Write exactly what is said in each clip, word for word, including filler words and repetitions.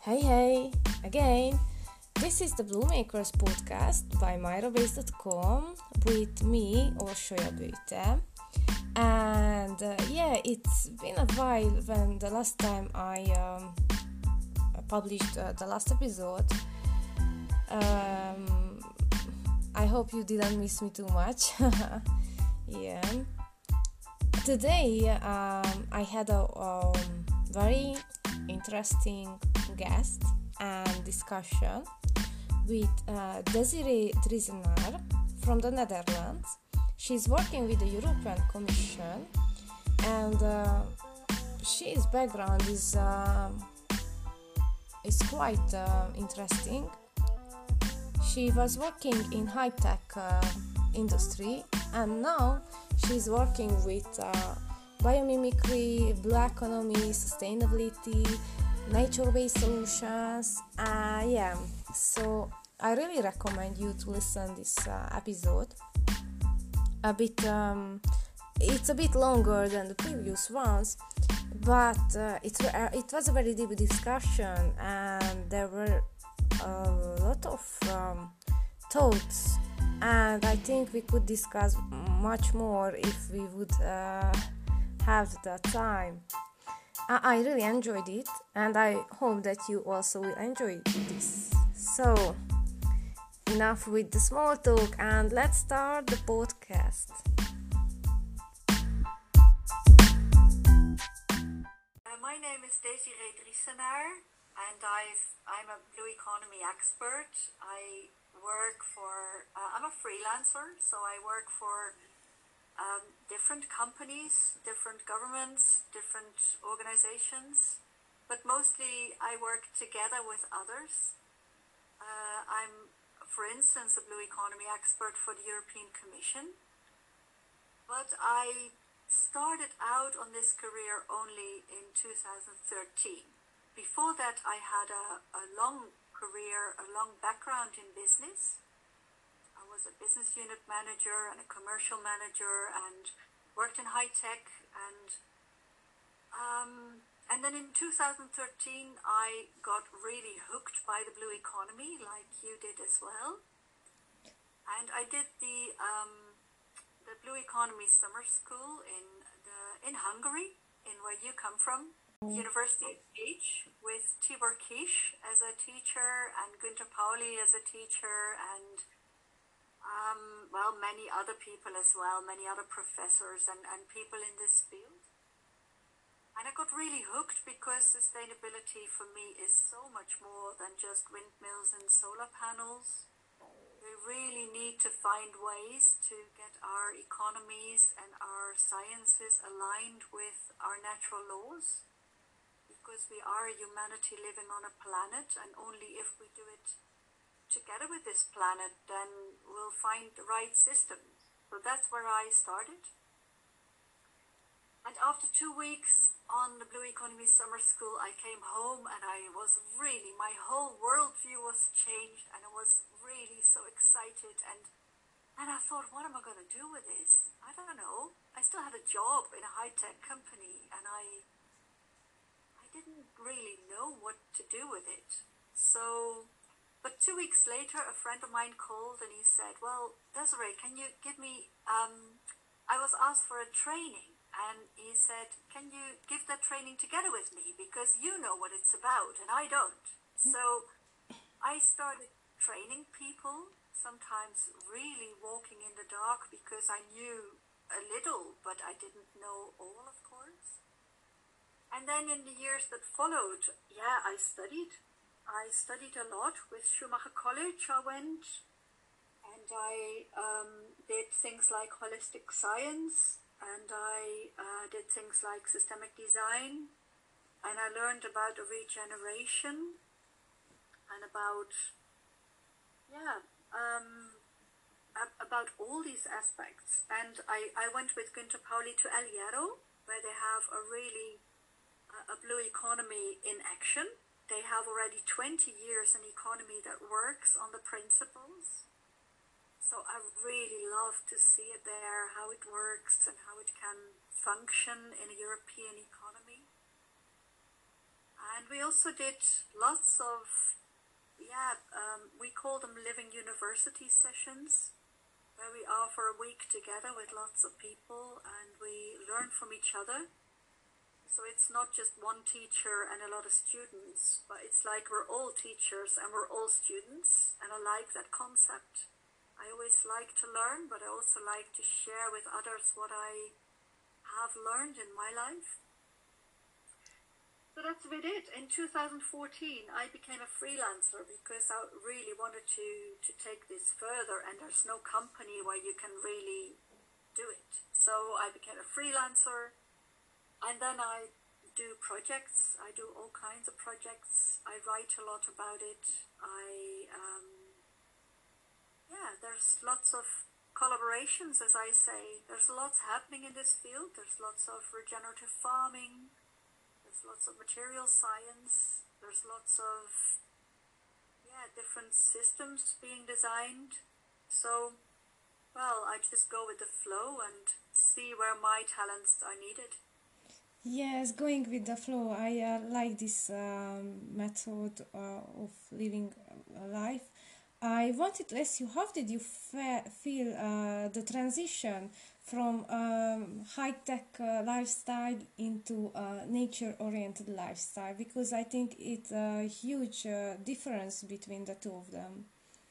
Hey, hey, again. This is the Blue Makers podcast by myrobase dot com with me, Orsolya Bőte. And uh, yeah, it's been a while when the last time I um, published uh, the last episode. Um, I hope you didn't miss me too much. yeah. Today um, I had a um, very interesting guest and discussion with uh, Desiree Driesenaar from the Netherlands. She's working with the European Commission, and uh, she's background is uh, is quite uh, interesting. She was working in high-tech uh, industry, and now she's working with uh, biomimicry, blue economy, sustainability, nature-based solutions. Uh, yeah, so I really recommend you to listen this uh, episode. A bit, um, it's a bit longer than the previous ones, but uh, it uh, it was a very deep discussion, and there were a lot of um, thoughts, and I think we could discuss much more if we would uh, have the time. I, I really enjoyed it, and I hope that you also will enjoy this. So, enough with the small talk, and let's start the podcast. Uh, my name is Desiree Driesenaar, and I've, I'm a blue economy expert. I work for, uh, I'm a freelancer, so I work for um, different companies, different governments, different organizations, but mostly I work together with others. Uh, I'm, for instance, a blue economy expert for the European Commission, but I started out on this career only in two thousand thirteen. Before that, I had a, a long career, a long background in business. I was a business unit manager and a commercial manager and worked in high tech. And um, and then in two thousand thirteen, I got really hooked by the blue economy, like you did as well. And I did the um, the Blue Economy Summer School in the in Hungary, in where you come from. University of Liège, with Tibor Kish as a teacher and Günter Pauli as a teacher, and um, well, many other people as well, many other professors and, and people in this field. And I got really hooked because sustainability for me is so much more than just windmills and solar panels. We really need to find ways to get our economies and our sciences aligned with our natural laws, because we are a humanity living on a planet, and only if we do it together with this planet, then we'll find the right system. So that's where I started. And after two weeks on the Blue Economy Summer School, I came home and I was really, my whole worldview was changed, and I was really so excited. And and I thought, what am I going to do with this? I don't know. I still had a job in a high-tech company, and I I didn't really know what to do with it. So, but two weeks later, a friend of mine called and he said, well, Desiree, can you give me, um, I was asked for a training. And he said, can you give that training together with me? Because you know what it's about and I don't. So I started training people, sometimes really walking in the dark, because I knew a little, but I didn't know all, of course. And then in the years that followed, yeah, I studied. I studied a lot. With Schumacher College I went, and I um, did things like holistic science, and I uh, did things like systemic design, and I learned about regeneration and about, yeah, um, about all these aspects. And I, I went with Günter Pauli to El Hierro, where they have a really, uh, a blue economy in action. They have already twenty years an economy that works on the principles. So I really love to see it there, how it works and how it can function in a European economy. And we also did lots of, yeah, um, we call them living university sessions, where we are for a week together with lots of people and we learn from each other. So it's not just one teacher and a lot of students, but it's like we're all teachers and we're all students, and I like that concept. I always like to learn, but I also like to share with others what I have learned in my life. So that's what it. In two thousand fourteen, I became a freelancer because I really wanted to, to take this further, and there's no company where you can really do it. So I became a freelancer, and then I do projects. I do all kinds of projects. I write a lot about it. I, um, yeah, there's lots of collaborations, as I say. There's lots happening in this field. There's lots of regenerative farming. There's lots of material science, there's lots of, yeah, different systems being designed. So, well, I just go with the flow and see where my talents are needed. Yes, going with the flow. I uh, like this um, method uh, of living a life. I wanted to ask you, how did you fe- feel uh, the transition from um, high-tech uh, lifestyle into uh, nature-oriented lifestyle? Because I think it's a huge uh, difference between the two of them.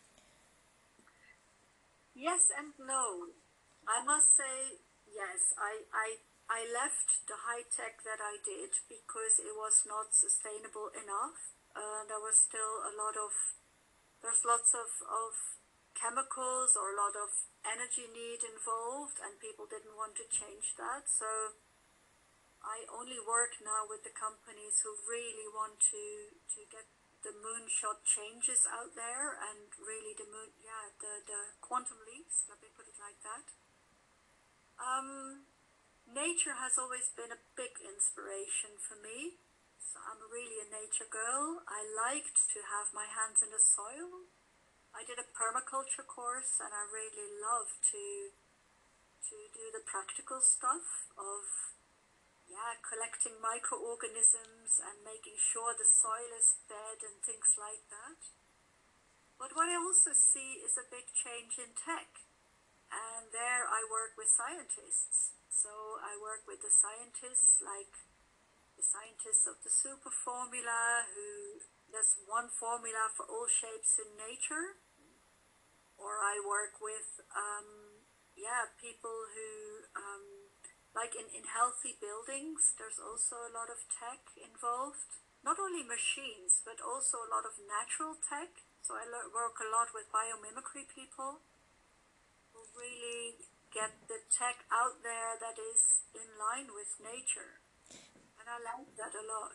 Yes and no. I must say, yes, I, I, I left the high tech that I did because it was not sustainable enough. Uh, there was still a lot of, there's lots of, of chemicals or a lot of energy need involved, and people didn't want to change that. So I only work now with the companies who really want to, to get the moonshot changes out there, and really the moon, yeah, the, the quantum leaps, let me put it like that. Um, nature has always been a big inspiration for me. So I'm really a nature girl. I liked to have my hands in the soil. I did a permaculture course, and I really love to to do the practical stuff of, yeah, collecting microorganisms and making sure the soil is fed and things like that. But what I also see is a big change in tech. And there I work with scientists. So I work with the scientists, like the scientists of the super formula, who there's one formula for all shapes in nature. Or I work with, um, yeah, people who, um, like in, in healthy buildings, there's also a lot of tech involved. Not only machines, but also a lot of natural tech. So I lo- work a lot with biomimicry people who really get the tech out there that is in line with nature. And I like that a lot.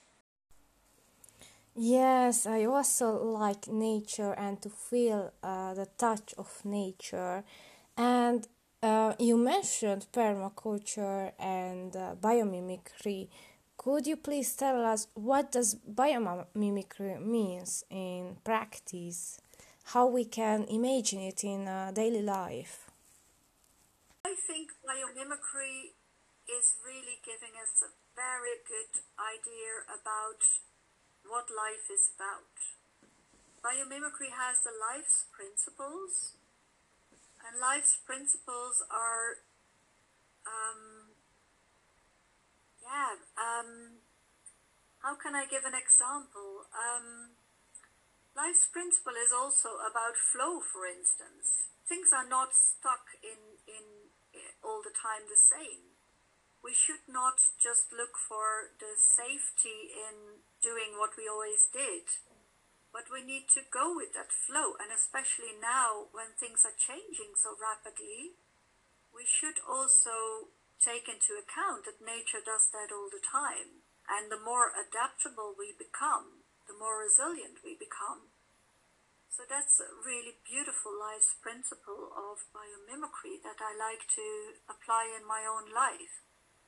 Yes, I also like nature and to feel uh, the touch of nature. And uh, you mentioned permaculture and uh, biomimicry. Could you please tell us what does biomimicry means in practice? How we can imagine it in uh, daily life? I think biomimicry is really giving us a very good idea about what life is about. Biomimicry has the life's principles, and life's principles are, um, yeah, um, how can I give an example? Um, life's principle is also about flow, for instance. Things are not stuck in, in, in all the time the same. We should not just look for the safety in doing what we always did, but we need to go with that flow. And especially now when things are changing so rapidly, we should also take into account that nature does that all the time. And the more adaptable we become, the more resilient we become. So that's a really beautiful life's principle of biomimicry that I like to apply in my own life.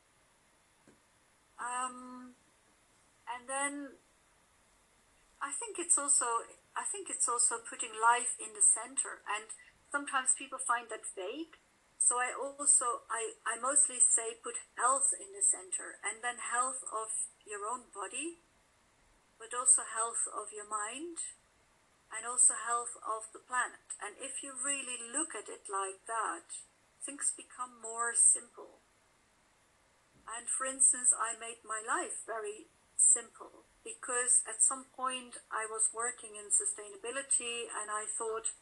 Um, and then I think it's also I think it's also putting life in the center. And sometimes people find that vague. So I also I, I mostly say put health in the center, and then health of your own body, but also health of your mind and also health of the planet. And if you really look at it like that, things become more simple. And for instance, I made my life very simple because at some point I was working in sustainability and I thought,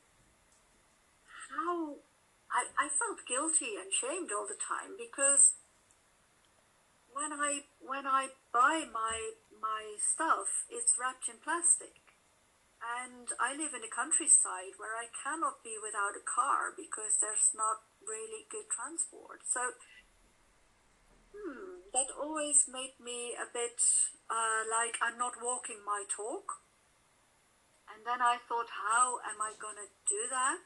how I, I felt guilty and shamed all the time because when I when I buy my my stuff, it's wrapped in plastic. And I live in the countryside where I cannot be without a car because there's not really good transport. So hmm, that always made me a bit uh, like I'm not walking my talk. And then I thought, how am I going to do that?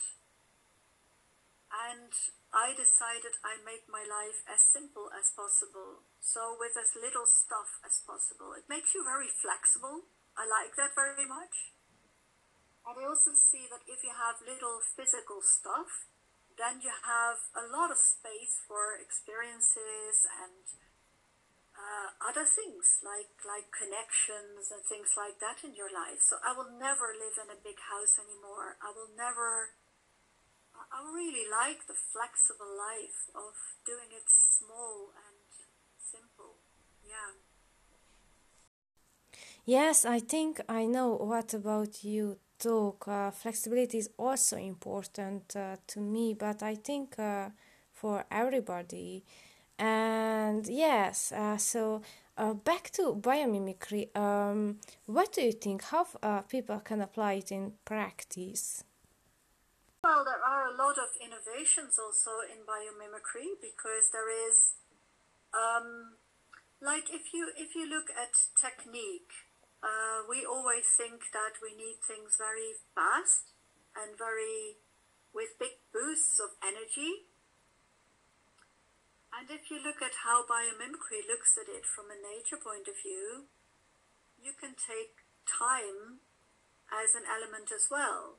And I decided I make my life as simple as possible. So with as little stuff as possible. It makes you very flexible. I like that very much. And I also see that if you have little physical stuff, then you have a lot of space for experiences and uh, other things like, like connections and things like that in your life. So I will never live in a big house anymore. I will never, I really like the flexible life of doing it small and simple. Yeah. Yes, I think I know what about you talk. Uh, flexibility is also important uh, to me, but I think uh, for everybody. And yes, uh, so uh, back to biomimicry. Um, what do you think? How uh, people can apply it in practice? Well, there are a lot of innovations also in biomimicry because there is, um, like if you if you look at technique. Uh, we always think that we need things very fast and very with big boosts of energy. And if you look at how biomimicry looks at it from a nature point of view, you can take time as an element as well.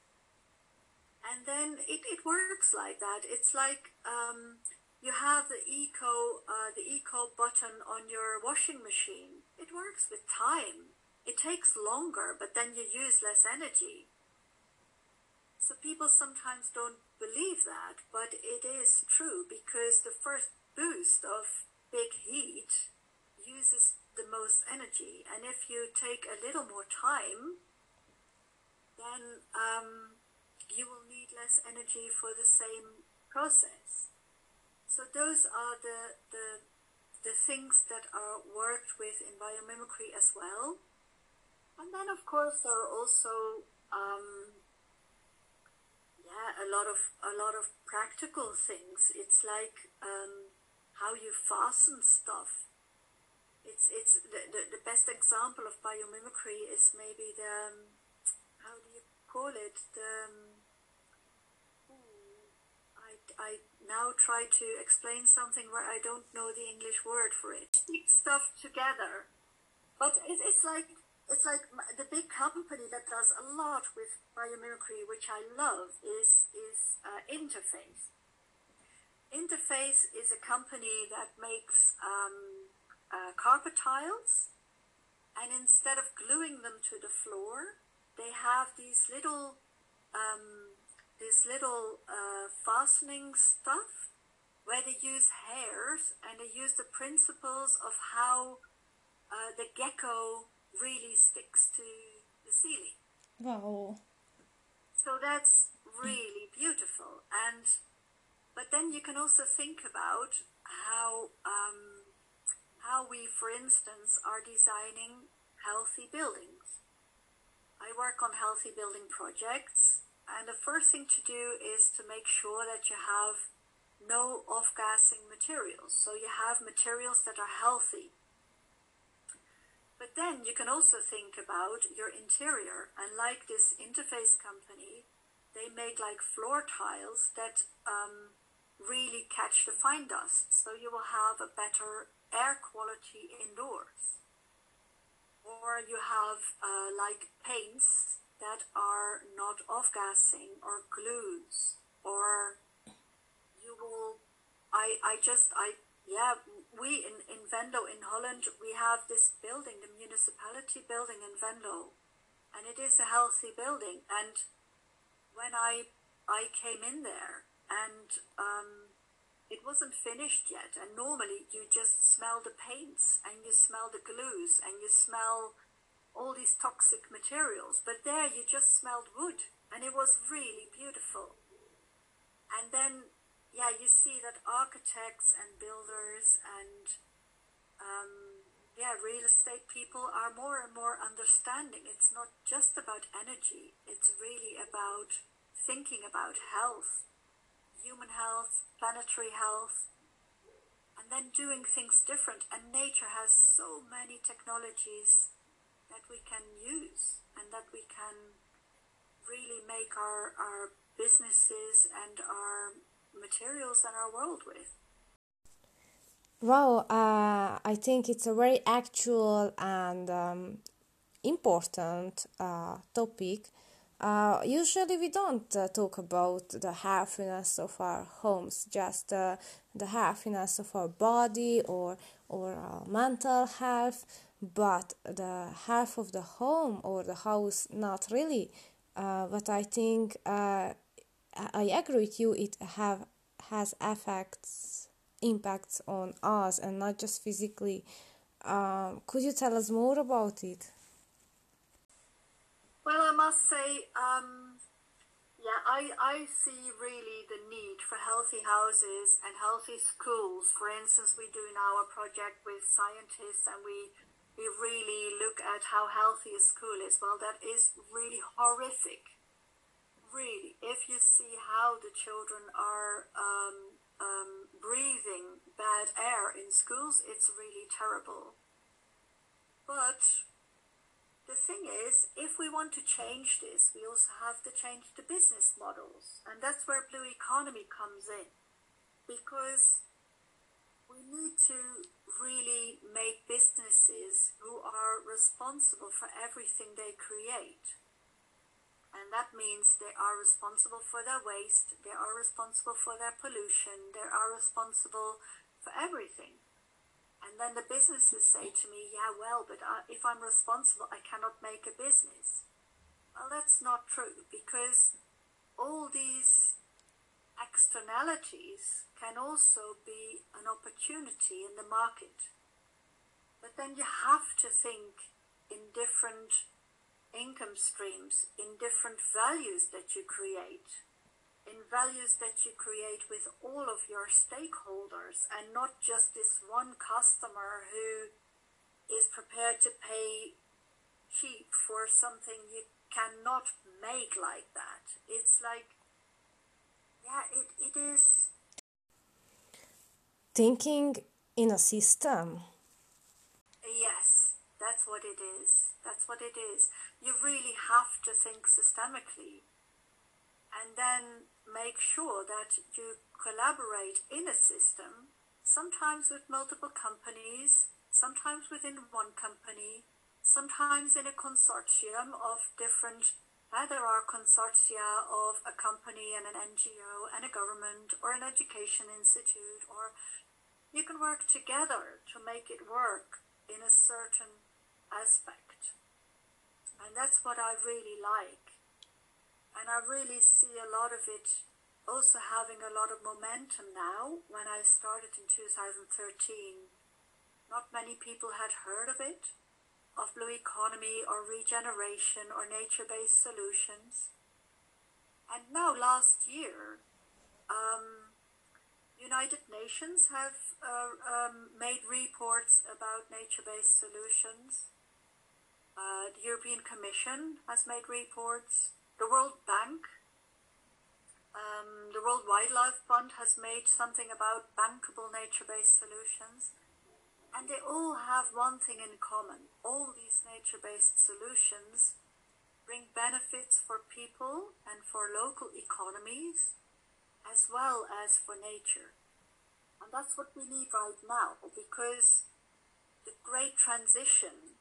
And then it, it works like that. It's like um, you have the eco uh, the eco button on your washing machine. It works with time. It takes longer, but then you use less energy. So people sometimes don't believe that, but it is true because the first boost of big heat uses the most energy. And if you take a little more time, then um, you will need less energy for the same process. So those are the, the, the things that are worked with in biomimicry as well. And then, of course, there are also um, yeah, a lot of a lot of practical things. It's like um, how you fasten stuff. It's it's the, the, the best example of biomimicry is maybe the um, how do you call it? The um, ooh, I I now try to explain something where I don't know the English word for it. Stick stuff together, but it, it's like. It's like the big company that does a lot with biomimicry, which I love, is, is uh, Interface. Interface is a company that makes um, uh, carpet tiles, and instead of gluing them to the floor, they have these little, um, this little uh, fastening stuff where they use hairs and they use the principles of how uh, the gecko really sticks to the ceiling. Wow. So that's really beautiful. And but then you can also think about how um, how we, for instance, are designing healthy buildings. I work on healthy building projects, and the first thing to do is to make sure that you have no off-gassing materials. So you have materials that are healthy. But then you can also think about your interior, and like this Interface company, they make like floor tiles that um, really catch the fine dust, so you will have a better air quality indoors. Or you have uh, like paints that are not off-gassing, or glues, or you will, I, I just, I, yeah, we in, in Venlo in Holland, we have this building, the municipality building in Venlo, and it is a healthy building. And when I I came in there, and um, it wasn't finished yet, and normally you just smell the paints and you smell the glues and you smell all these toxic materials, but there you just smelled wood, and it was really beautiful. And then, yeah, you see that architects and builders and um, yeah, real estate people are more and more understanding. It's not just about energy, it's really about thinking about health, human health, planetary health, and then doing things different. And nature has so many technologies that we can use and that we can really make our, our businesses and our materials and our world with. Wow, uh, I think it's a very actual and um, important uh, topic. Uh, usually we don't uh, talk about the happiness of our homes, just uh, the happiness of our body or or uh, mental health, but the health of the home or the house, not really. Uh, but I think uh, I agree with you. It have has effects, impacts on us, and not just physically. Um, could you tell us more about it? Well, I must say, um, yeah, I, I see really the need for healthy houses and healthy schools. For instance, we do now a project with scientists, and we we really look at how healthy a school is. Well, that is really horrific. Really, if you see how the children are um, um, breathing bad air in schools, it's really terrible. But the thing is, if we want to change this, we also have to change the business models. And that's where Blue Economy comes in. Because we need to really make businesses who are responsible for everything they create. And that means they are responsible for their waste, they are responsible for their pollution, they are responsible for everything. And then the businesses say to me, yeah, well, but I, if I'm responsible, I cannot make a business. Well, that's not true, because all these externalities can also be an opportunity in the market. But then you have to think in different income streams, in different values that you create. In values that you create with all of your stakeholders, and not just this one customer who is prepared to pay cheap for something you cannot make like that. It's like, yeah, it, it is. Thinking in a system. Yes, that's what it is. That's what it is. You really have to think systemically. And then make sure that you collaborate in a system, sometimes with multiple companies, sometimes within one company, sometimes in a consortium of different, uh, there are consortia of a company and an N G O and a government or an education institute, or you can work together to make it work in a certain aspect. And that's what I really like. And I really see a lot of it also having a lot of momentum now. When I started in two thousand thirteen, not many people had heard of it, of Blue Economy or regeneration or nature-based solutions. And now last year, um, United Nations have uh, um, made reports about nature-based solutions. Uh, the European Commission has made reports. The World Bank, um, the World Wildlife Fund has made something about bankable nature-based solutions. And they all have one thing in common. All these nature-based solutions bring benefits for people and for local economies, as well as for nature. And that's what we need right now, because the great transition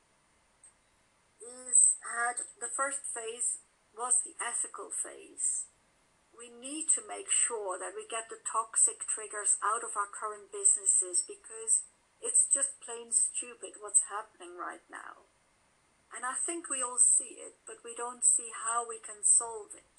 is had the first phase was the ethical phase. We need to make sure that we get the toxic triggers out of our current businesses, because it's just plain stupid what's happening right now. And I think we all see it, but we don't see how we can solve it.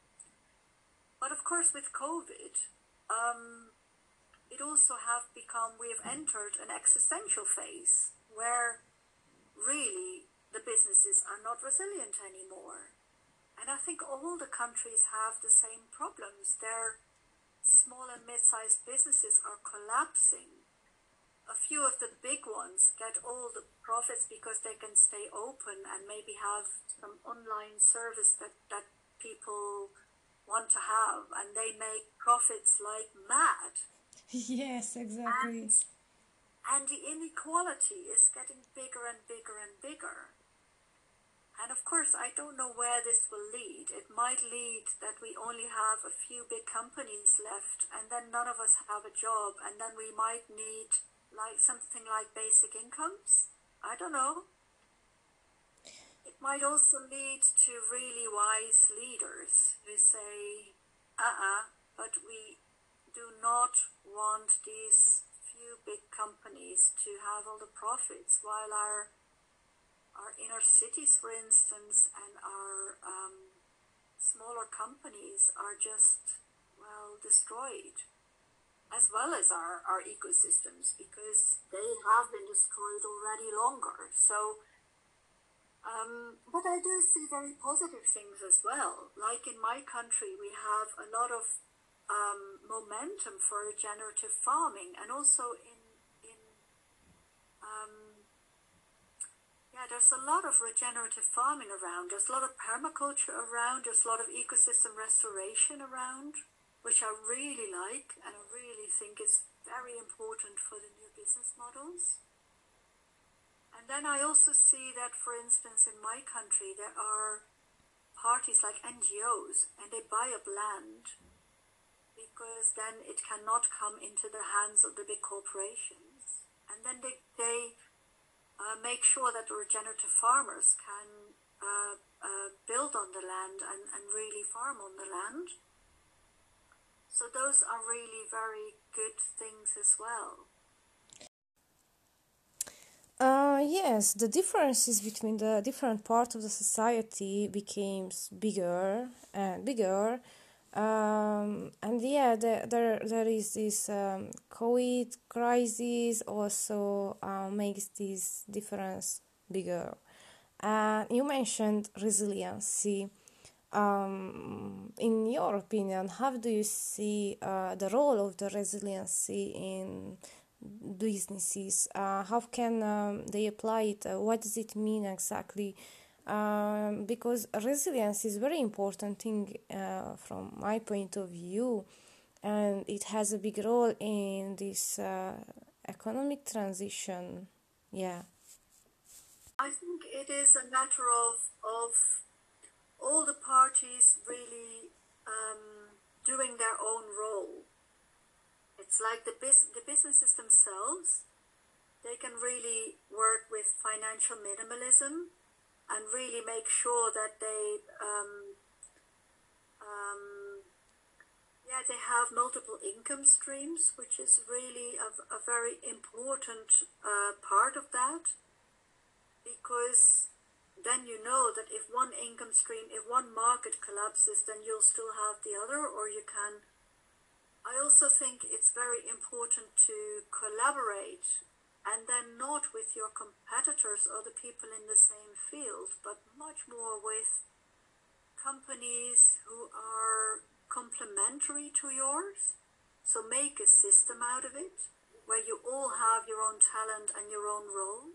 But of course, with COVID, um, it also have become, we have entered an existential phase where really the businesses are not resilient anymore. And I think all the countries have the same problems. Their small and mid-sized businesses are collapsing. A few of the big ones get all the profits because they can stay open and maybe have some online service that, that people want to have, and they make profits like mad. Yes, exactly. And, and the inequality is getting bigger and bigger and bigger. And of course, I don't know where this will lead. It might lead that we only have a few big companies left, and then none of us have a job, and then we might need like something like basic incomes. I don't know. It might also lead to really wise leaders who say, uh-uh, but we do not want these few big companies to have all the profits, while our our inner cities, for instance, and our um, smaller companies are just, well, destroyed, as well as our, our ecosystems, because they have been destroyed already longer. So, um, but I do see very positive things as well. Like in my country, we have a lot of um, momentum for regenerative farming, and also in, in um, yeah, there's a lot of regenerative farming around. There's a lot of permaculture around. There's a lot of ecosystem restoration around, which I really like, and I really think is very important for the new business models. And then I also see that, for instance, in my country, there are parties like N G Os, and they buy up land because then it cannot come into the hands of the big corporations. And then they, they uh, make sure that the regenerative farmers can uh, uh, build on the land and, and really farm on the land. So those are really very good things as well. Uh, yes, the differences between the different parts of the society becomes bigger and bigger. Um, and yeah, there, there there is this um, COVID crisis also uh, makes this difference bigger. And you mentioned resiliency. Um, in your opinion, how do you see uh, the role of the resiliency in businesses? Uh, how can um, they apply it? Uh, what does it mean exactly? Um, because resilience is very important thing uh, from my point of view, and it has a big role in this uh, economic transition. Yeah. I think it is a matter of of all the parties really um, doing their own role. It's like the bus- the businesses themselves. They can really work with financial minimalism and really make sure that they, um, um, yeah, they have multiple income streams, which is really a, a very important uh, part of that, because then you know that if one income stream, if one market collapses, then you'll still have the other, or you can. I also think it's very important to collaborate, and then not with your competitors or the people in the same field, but much more with companies who are complementary to yours. So make a system out of it, where you all have your own talent and your own role.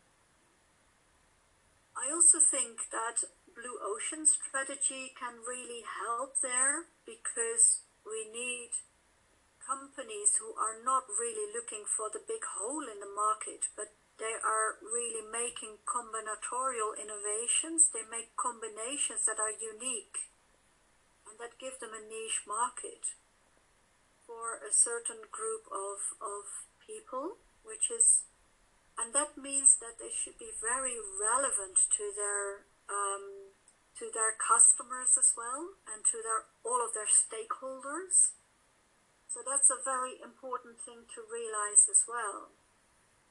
I also think that Blue Ocean strategy can really help there, because we need companies who are not really looking for the big hole in the market, but they are really making combinatorial innovations. They make combinations that are unique and that give them a niche market for a certain group of, of people, which is, and that means that they should be very relevant to their um, to their customers as well, and to their all of their stakeholders. So that's a very important thing to realize as well.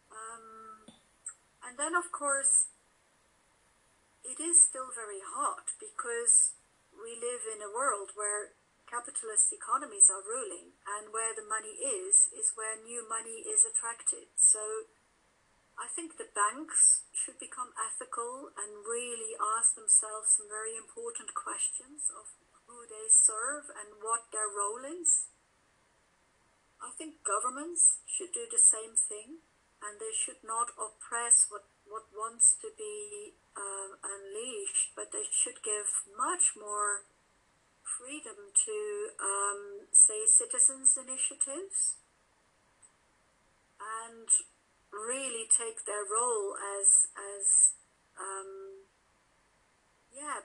Um, and then, of course, it is still very hot because we live in a world where capitalist economies are ruling, and where the money is, is where new money is attracted. So I think the banks should become ethical and really ask themselves some very important questions of who they serve and what their role is. I think governments should do the same thing, and they should not oppress what, what wants to be um, unleashed, but they should give much more freedom to, um, say, citizens' initiatives, and really take their role as, as um, yeah,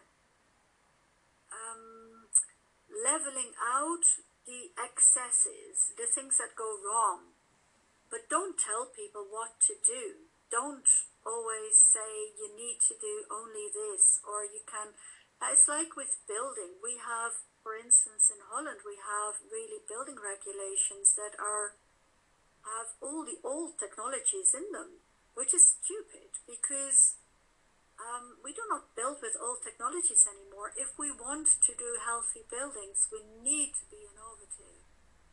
um, leveling out the excesses, the things that go wrong. But don't tell people what to do. Don't always say you need to do only this, or you can. It's like with building. We have, for instance, in Holland, we have really building regulations that are have all the old technologies in them, which is stupid because um, we do not build with old technologies anymore. If we want to do healthy buildings, we need to be innovative.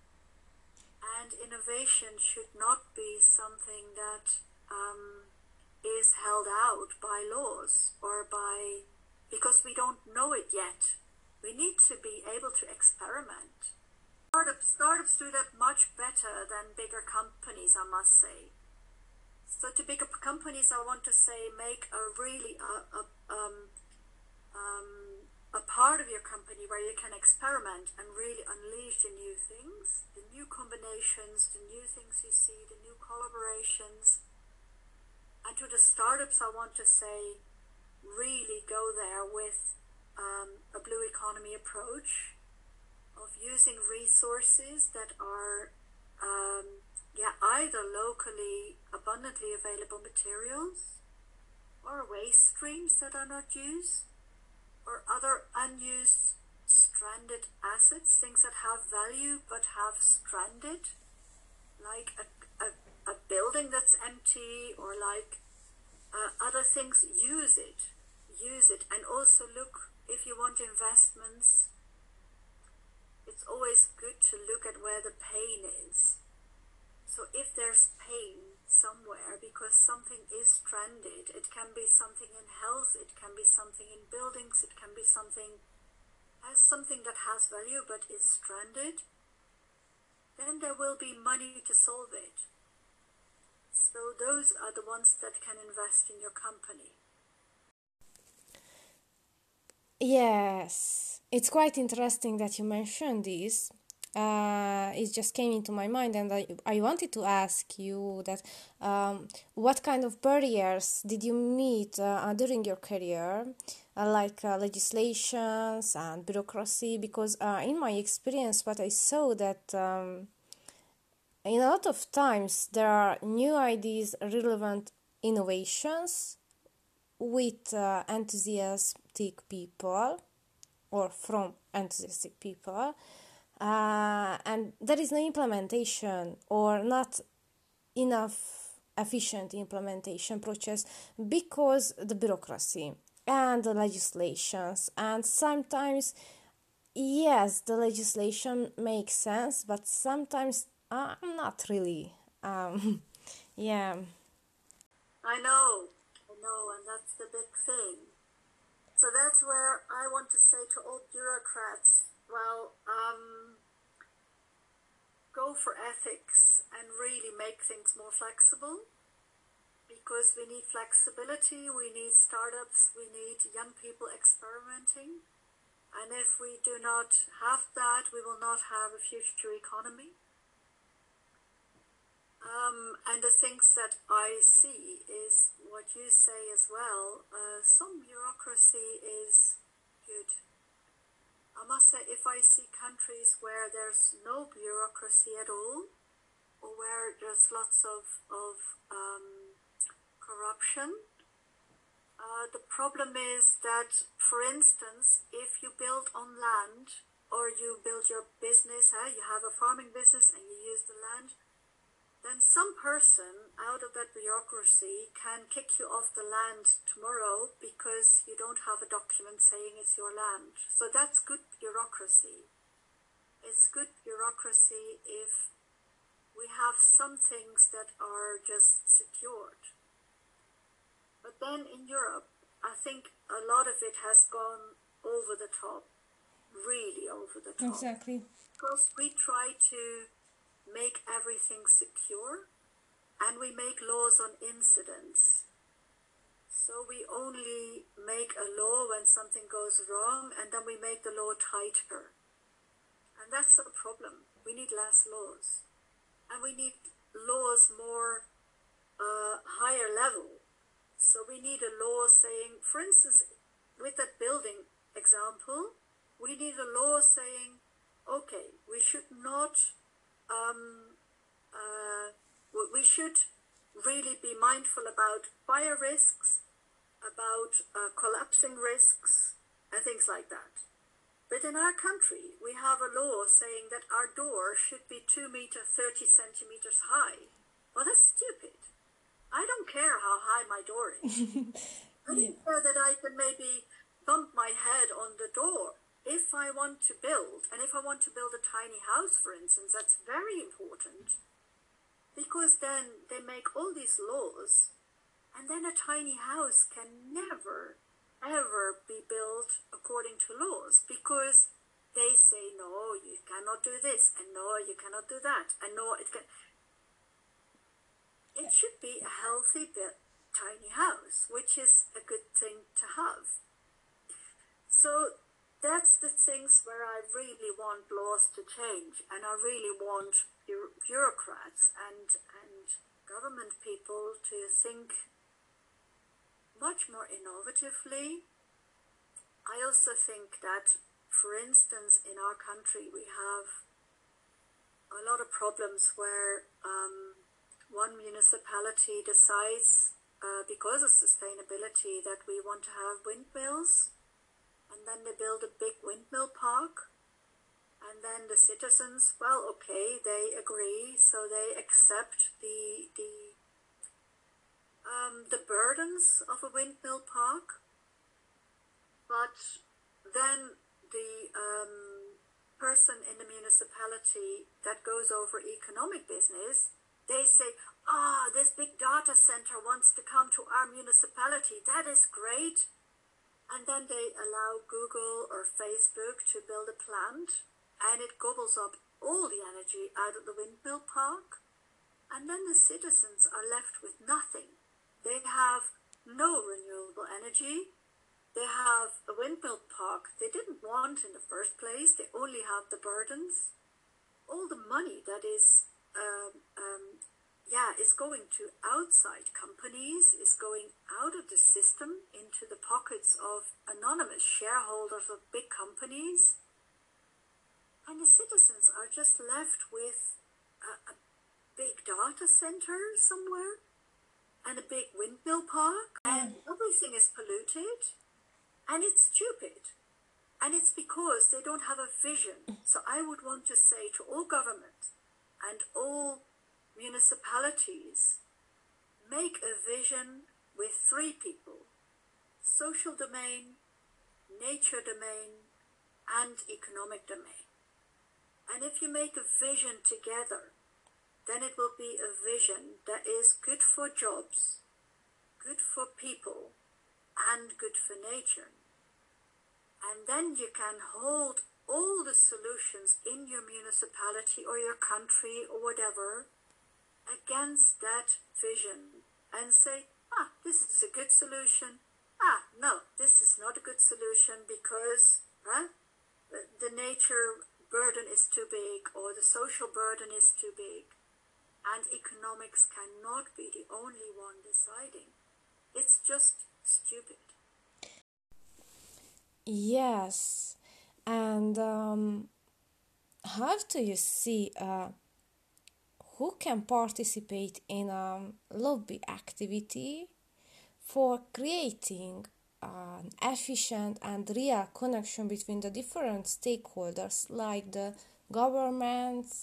And innovation should not be something that um, is held out by laws or by, because we don't know it yet. We need to be able to experiment. Startups, startups do that much better than bigger companies, I must say. So to bigger companies, I want to say make a really a, a, um, um, a part of your company where you can experiment and really unleash the new things, the new combinations, the new things you see, the new collaborations. And to the startups, I want to say really go there with um, a blue economy approach of using resources that are um, yeah, either locally abundantly available materials or waste streams that are not used or other unused stranded assets, things that have value but have stranded, like a, a, a building that's empty or like uh, other things. Use it, use it, and also look, if you want investments, it's always good to look at where the pain is. So if there's pain somewhere because something is stranded, it can be something in health, it can be something in buildings, it can be something as something that has value but is stranded, then there will be money to solve it. So those are the ones that can invest in your company. Yes, it's quite interesting that you mentioned this. Uh, it just came into my mind, and I, I wanted to ask you that um, what kind of barriers did you meet uh, during your career, uh, like uh, legislations and bureaucracy? Because uh, in my experience, what I saw that um, in a lot of times there are new ideas, relevant innovations with uh, enthusiastic people or from enthusiastic people, uh, and there is no implementation or not enough efficient implementation process because the bureaucracy and the legislations, and sometimes yes, the legislation makes sense, but sometimes uh, not really. Um, yeah. I know, I know, and that's the big thing. So that's where I want to say to all bureaucrats, well, um, go for ethics and really make things more flexible, because we need flexibility, we need startups, we need young people experimenting, and if we do not have that, we will not have a future economy. Um, and the things that I see is what you say as well. Uh, some bureaucracy is good. I must say, if I see countries where there's no bureaucracy at all, or where there's lots of, of um, corruption, uh, the problem is that, for instance, if you build on land, or you build your business, uh, you have a farming business and you use the land, then some person out of that bureaucracy can kick you off the land tomorrow because you don't have a document saying it's your land. So that's good bureaucracy. It's good bureaucracy if we have some things that are just secured. But then in Europe, I think a lot of it has gone over the top, really over the top. Exactly. Because we try to make everything secure, and we make laws on incidents. So we only make a law when something goes wrong, and then we make the law tighter. And that's a problem. We need less laws. And we need laws more uh, higher level. So we need a law saying, for instance, with that building example, we need a law saying, okay, we should not Um, uh, we should really be mindful about fire risks, about uh, collapsing risks, and things like that. But in our country, we have a law saying that our door should be two meter thirty centimeters high. Well, that's stupid. I don't care how high my door is. I don't care that I can maybe bump my head on the door. If I want to build, and if I want to build a tiny house, for instance, that's very important, because then they make all these laws, and then a tiny house can never, ever be built according to laws, because they say, no, you cannot do this, and no, you cannot do that, and no, it can... It should be a healthy bit, tiny house, which is a good thing to have. So that's the things where I really want laws to change, and I really want bureaucrats and, and government people to think much more innovatively. I also think that, for instance, in our country we have a lot of problems where um, one municipality decides, uh, because of sustainability, that we want to have windmills. And then they build a big windmill park, and then the citizens, well, okay, they agree, so they accept the the um, the burdens of a windmill park. But then the um, person in the municipality that goes over economic business, they say, ah, this big data center wants to come to our municipality. That is great. And then they allow Google or Facebook to build a plant, and it gobbles up all the energy out of the windmill park. And then the citizens are left with nothing. They have no renewable energy. They have a windmill park they didn't want in the first place. They only have the burdens. All the money that is um, um, yeah, is going to outside companies, is going out of the system into the pockets of anonymous shareholders of big companies. And the citizens are just left with a, a big data center somewhere and a big windmill park, and everything is polluted, and it's stupid. And it's because they don't have a vision. So I would want to say to all governments and all municipalities, make a vision with three people: social domain, nature domain, and economic domain. And if you make a vision together, then it will be a vision that is good for jobs, good for people, and good for nature. And then you can hold all the solutions in your municipality or your country or whatever against that vision and say, ah, this is a good solution. Ah, no, this is not a good solution because huh, the nature burden is too big, or the social burden is too big. And economics cannot be the only one deciding. It's just stupid. Yes. And um, how do you see uh, who can participate in a lobby activity for creating an efficient and real connection between the different stakeholders, like the governments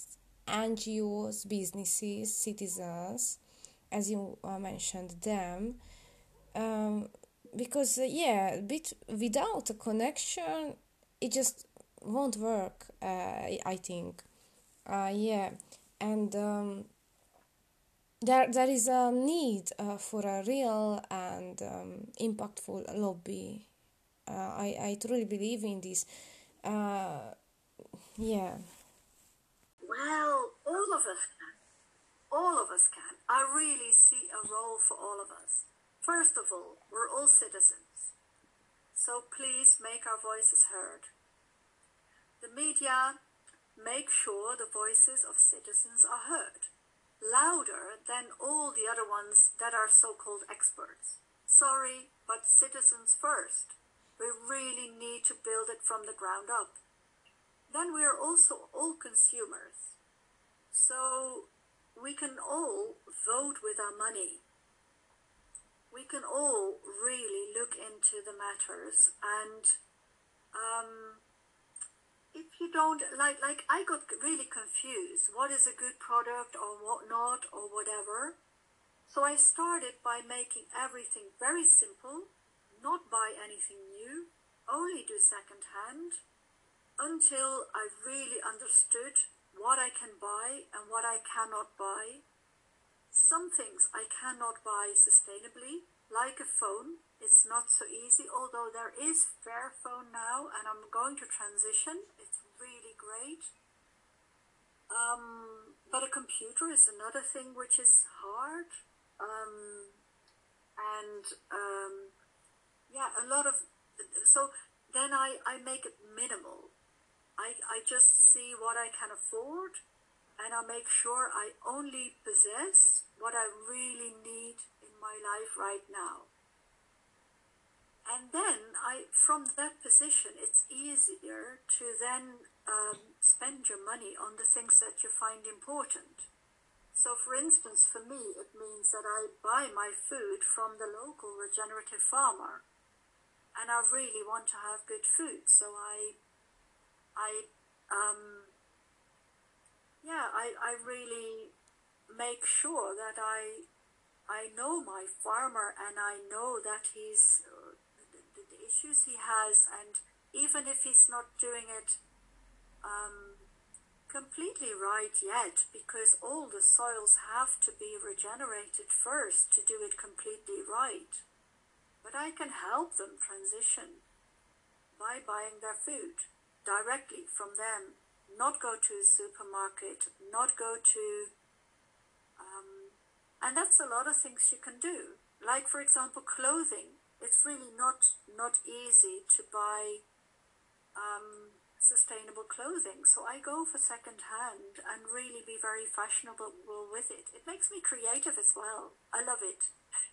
N G Os, businesses, citizens, as you uh, mentioned them, um, because uh, yeah, bit without a connection, it just won't work. Uh, I I think, uh, yeah, and um, there there is a need uh, for a real and um, impactful lobby. Uh, I I truly believe in this. Uh, yeah. Well, all of us can. All of us can. I really see a role for all of us. First of all, we're all citizens. So please make our voices heard. The media make sure the voices of citizens are heard, louder than all the other ones that are so-called experts. Sorry, but citizens first. We really need to build it from the ground up. Then we are also all consumers. So we can all vote with our money. We can all really look into the matters, and um, if you don't, like, like I got really confused, what is a good product or what not or whatever. So I started by making everything very simple, not buy anything new, only do secondhand, until I really understood what I can buy and what I cannot buy. Some things I cannot buy sustainably, like a phone. It's not so easy, although there is Fairphone now, and I'm going to transition. It's really great. Um, but a computer is another thing which is hard. Um, and um, yeah, a lot of, so then I, I make it minimal. I, I just see what I can afford, and I make sure I only possess what I really need in my life right now. And then I, from that position, it's easier to then um, spend your money on the things that you find important. So for instance, for me, it means that I buy my food from the local regenerative farmer, and I really want to have good food. So I I, um, yeah, I, I really make sure that I, I know my farmer, and I know that he's, uh, the, the issues he has, and even if he's not doing it um, completely right yet, because all the soils have to be regenerated first to do it completely right. But I can help them transition by buying their food directly from them, not go to a supermarket, not go to, um, and that's a lot of things you can do. Like, for example, clothing. It's really not, not easy to buy um, sustainable clothing. So I go for second hand and really be very fashionable with it. It makes me creative as well. I love it.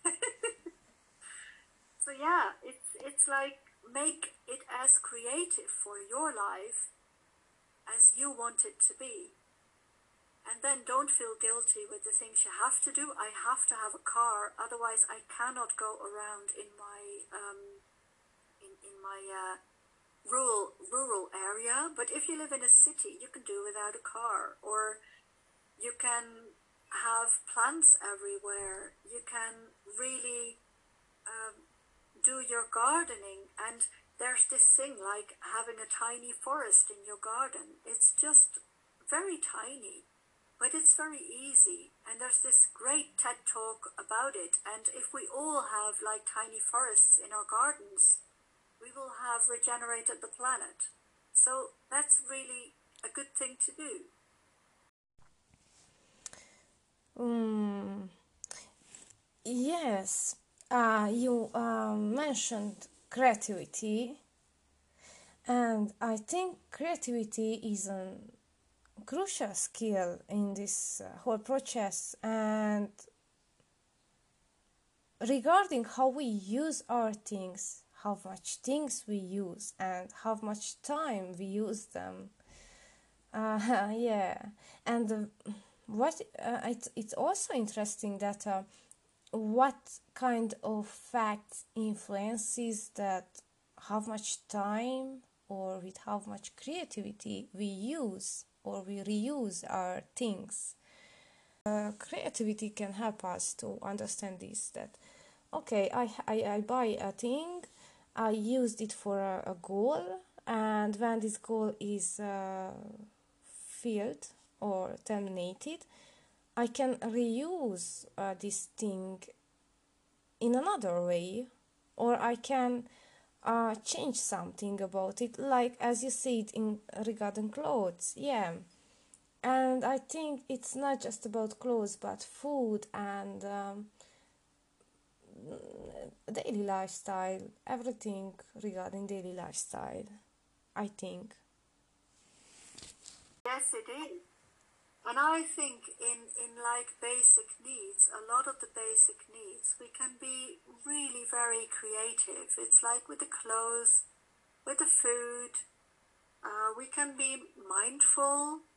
So yeah, it's, it's like, make it as creative for your life as you want it to be. And then don't feel guilty with the things you have to do. I have to have a car, otherwise I cannot go around in my um, in, in my uh, rural rural area. But if you live in a city, you can do without a car, or you can have plants everywhere. You can really um, do your gardening, and there's this thing like having a tiny forest in your garden. It's just very tiny, but it's very easy, and there's this great TED talk about it. And if we all have like tiny forests in our gardens, we will have regenerated the planet. So that's really a good thing to do. Um, yes. Uh, you uh, mentioned creativity, and I think creativity is a crucial skill in this uh, whole process. And regarding how we use our things, how much things we use, and how much time we use them. Uh, yeah, and uh, what uh, it, it's also interesting that. Uh, what kind of facts influences that how much time or with how much creativity we use or we reuse our things. Uh, creativity can help us to understand this, that okay, I, I, I buy a thing, I used it for a, a goal, and when this goal is uh, filled or terminated, I can reuse uh, this thing in another way, or I can uh, change something about it, like as you said in regarding clothes. Yeah, and I think it's not just about clothes, but food and um, daily lifestyle, everything regarding daily lifestyle, I think. Yes, it is. And I think in, in like basic needs, a lot of the basic needs, we can be really very creative. It's like with the clothes, with the food, uh, we can be mindful.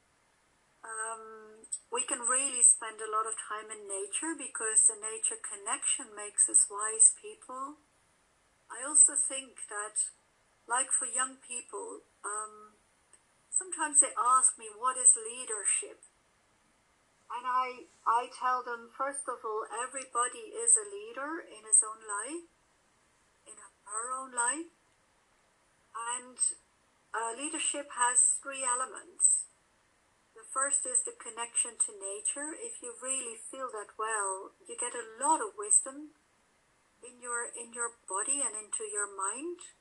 Um, we can really spend a lot of time in nature because the nature connection makes us wise people. I also think that, like for young people, um, sometimes they ask me, what is leadership? And I, I tell them, first of all, everybody is a leader in his own life, in her own life. And uh, leadership has three elements. The first is the connection to nature. If you really feel that well, you get a lot of wisdom in your, in your body and into your mind.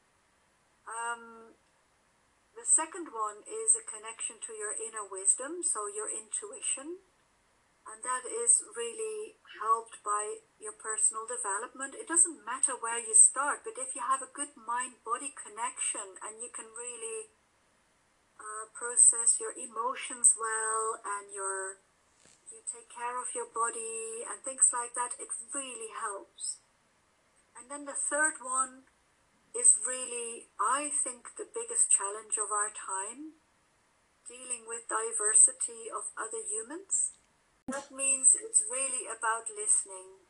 Um, The second one is a connection to your inner wisdom, so your intuition, and that is really helped by your personal development. It doesn't matter where you start, but if you have a good mind-body connection and you can really uh, process your emotions well and your you take care of your body and things like that, it really helps. And then the third one is really, I think, the biggest challenge of our time, dealing with diversity of other humans. That means it's really about listening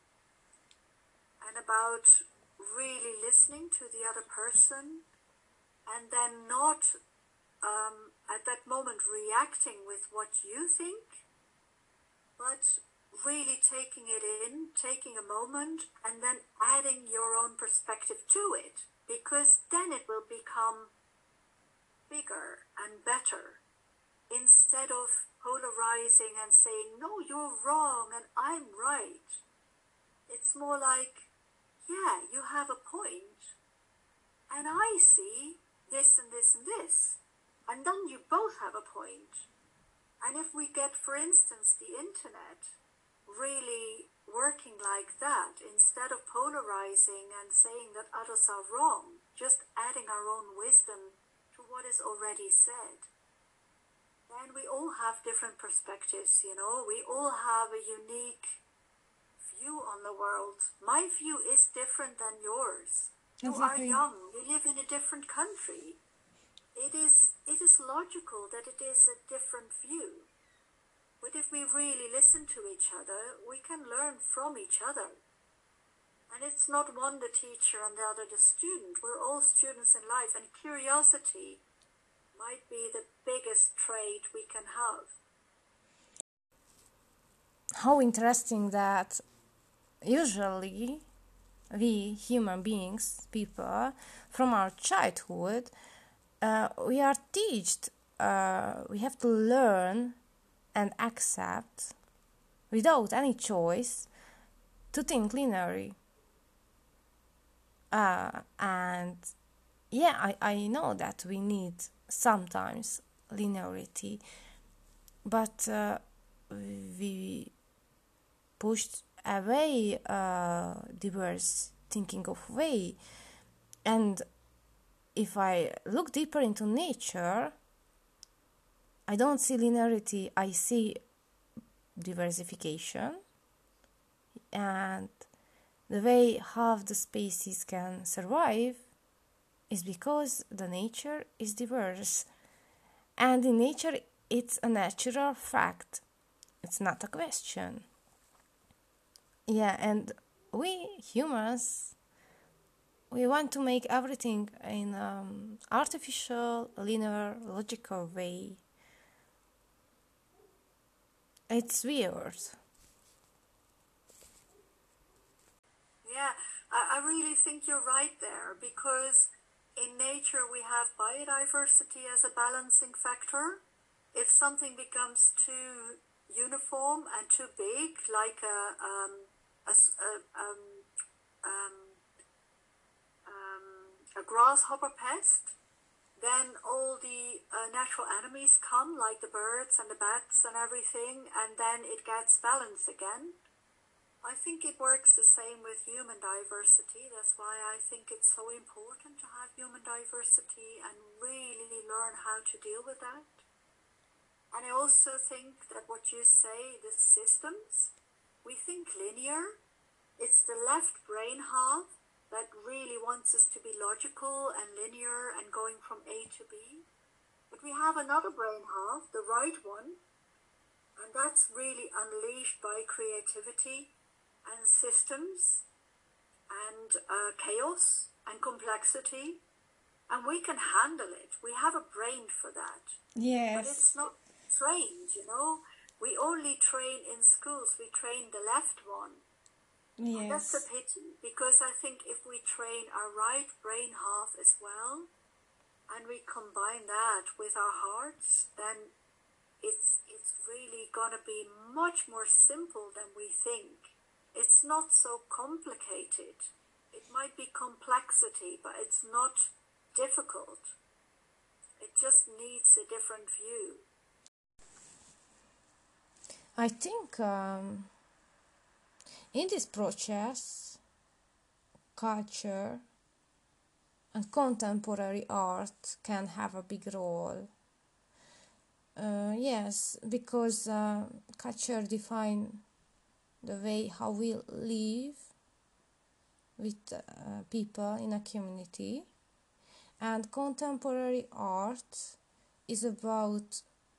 and about really listening to the other person and then not um, at that moment reacting with what you think, but really taking it in, taking a moment and then adding your own perspective to it. Because then it will become bigger and better, instead of polarizing and saying, no, you're wrong and I'm right. It's more like, yeah, you have a point, and I see this and this and this, and then you both have a point. And if we get, for instance, the internet really working like that, instead of polarizing and saying that others are wrong, just adding our own wisdom to what is already said, then we all have different perspectives, you know, we all have a unique view on the world. My view is different than yours. You Exactly. are young, you live in a different country. It is, it is logical that it is a different view. But if we really listen to each other, we can learn from each other. And it's not one the teacher and the other the student. We're all students in life, and curiosity might be the biggest trait we can have. How interesting that usually we human beings, people, from our childhood, uh, we are taught, uh, we have to learn and accept, without any choice, to think linearly. Uh, and yeah, I, I know that we need sometimes linearity, but uh, we pushed away uh, diverse thinking of way. And if I look deeper into nature, I don't see linearity, I see diversification, and the way half the species can survive is because the nature is diverse. And in nature, it's a natural fact. It's not a question. Yeah, and we humans, we want to make everything in um, artificial, linear, logical way. It's weird. Yeah, I, I really think you're right there because in nature we have biodiversity as a balancing factor. If something becomes too uniform and too big, like a, um, a, a, um, um, um, a grasshopper pest, then all the uh, natural enemies come, like the birds and the bats and everything, and then it gets balanced again. I think it works the same with human diversity. That's why I think it's so important to have human diversity and really learn how to deal with that. And I also think that what you say, the systems, we think linear. It's the left brain half that really wants us to be logical and linear and going from A to B. But we have another brain half, the right one, and that's really unleashed by creativity and systems and uh, chaos and complexity, and we can handle it. We have a brain for that. But it's Yes. not trained, you know. We only train in schools, we train the left one. And that's a Yes. pity, because I think if we train our right brain half as well, and we combine that with our hearts, then it's it's really gonna be much more simple than we think. It's not so complicated. It might be complexity, but it's not difficult. It just needs a different view. I think um, in this process, culture and contemporary art can have a big role. Uh, yes, because uh, culture define the way how we live with uh, people in a community, and contemporary art is about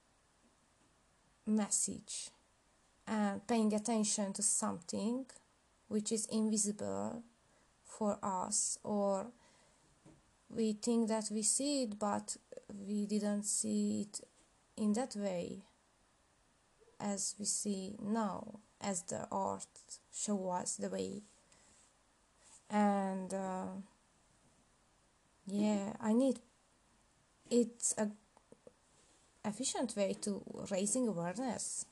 message and paying attention to something which is invisible for us, or we think that we see it but we didn't see it in that way as we see now, as the art show us the way. And uh, yeah, I need it's a efficient way to raising awareness,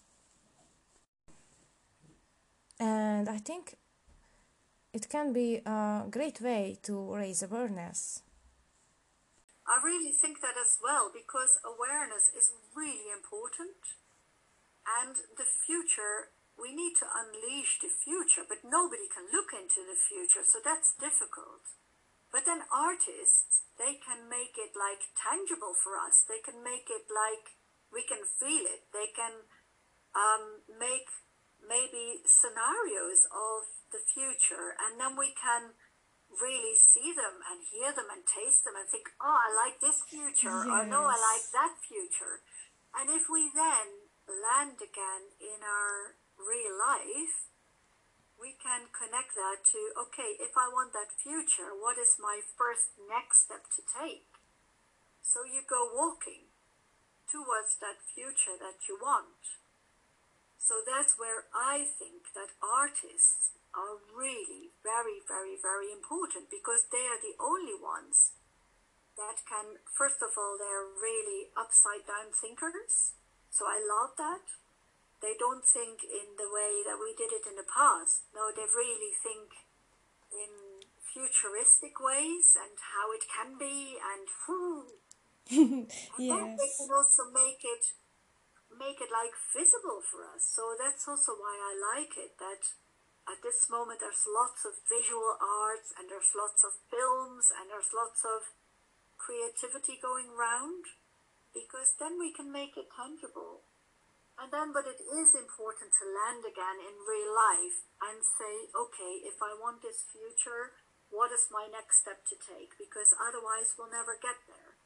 and I think it can be a great way to raise awareness. I really think that as well, because awareness is really important. And the future, we need to unleash the future, but nobody can look into the future, so that's difficult. But then artists, they can make it like tangible for us. They can make it like we can feel it. They can um, make maybe scenarios of the future, and then we can really see them and hear them and taste them and think, oh, I like this future, or no, I like Yes. that future. And if we then land again in our real life, we can connect that to, okay, if I want that future, what is my first next step to take? So you go walking towards that future that you want. So that's where I think that artists are really very, very, very important, because they are the only ones that can, first of all, they're really upside down thinkers. So I love that. They don't think in the way that we did it in the past. No, they really think in futuristic ways and how it can be, and whew. And then they Yes. can also make it make it like visible for us. So that's also why I like it, that at this moment there's lots of visual arts and there's lots of films and there's lots of creativity going round, because then we can make it tangible. And then, but it is important to land again in real life and say, okay, if I want this future, what is my next step to take? Because otherwise we'll never get there.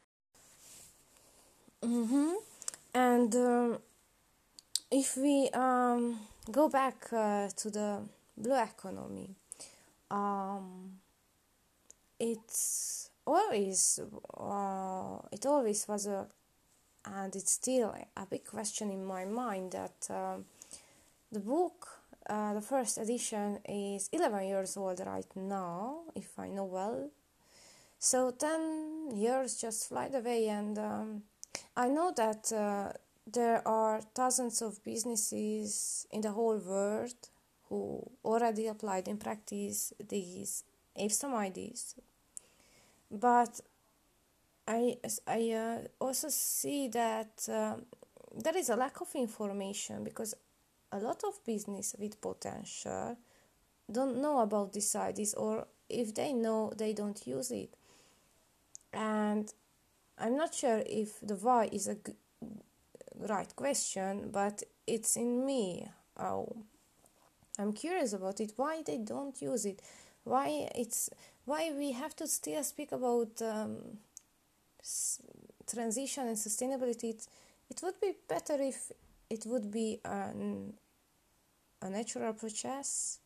Mm-hmm. And um, if we um, go back uh, to the blue economy, um, it's always uh, it always was a and it's still a big question in my mind that um, the book, uh, the first edition, is eleven years old right now, if I know well. So ten years just fly away, and um, I know that uh, there are thousands of businesses in the whole world who already applied in practice these AveSTOM I Ds. But I, I uh, also see that uh, there is a lack of information, because a lot of business with potential don't know about these I Ds, or if they know, they don't use it. And I'm not sure if the why is a g- right question, but it's in me. Oh, I'm curious about it. Why they don't use it? Why it's why we have to still speak about um, s- transition and sustainability? It, it would be better if it would be an, a natural process,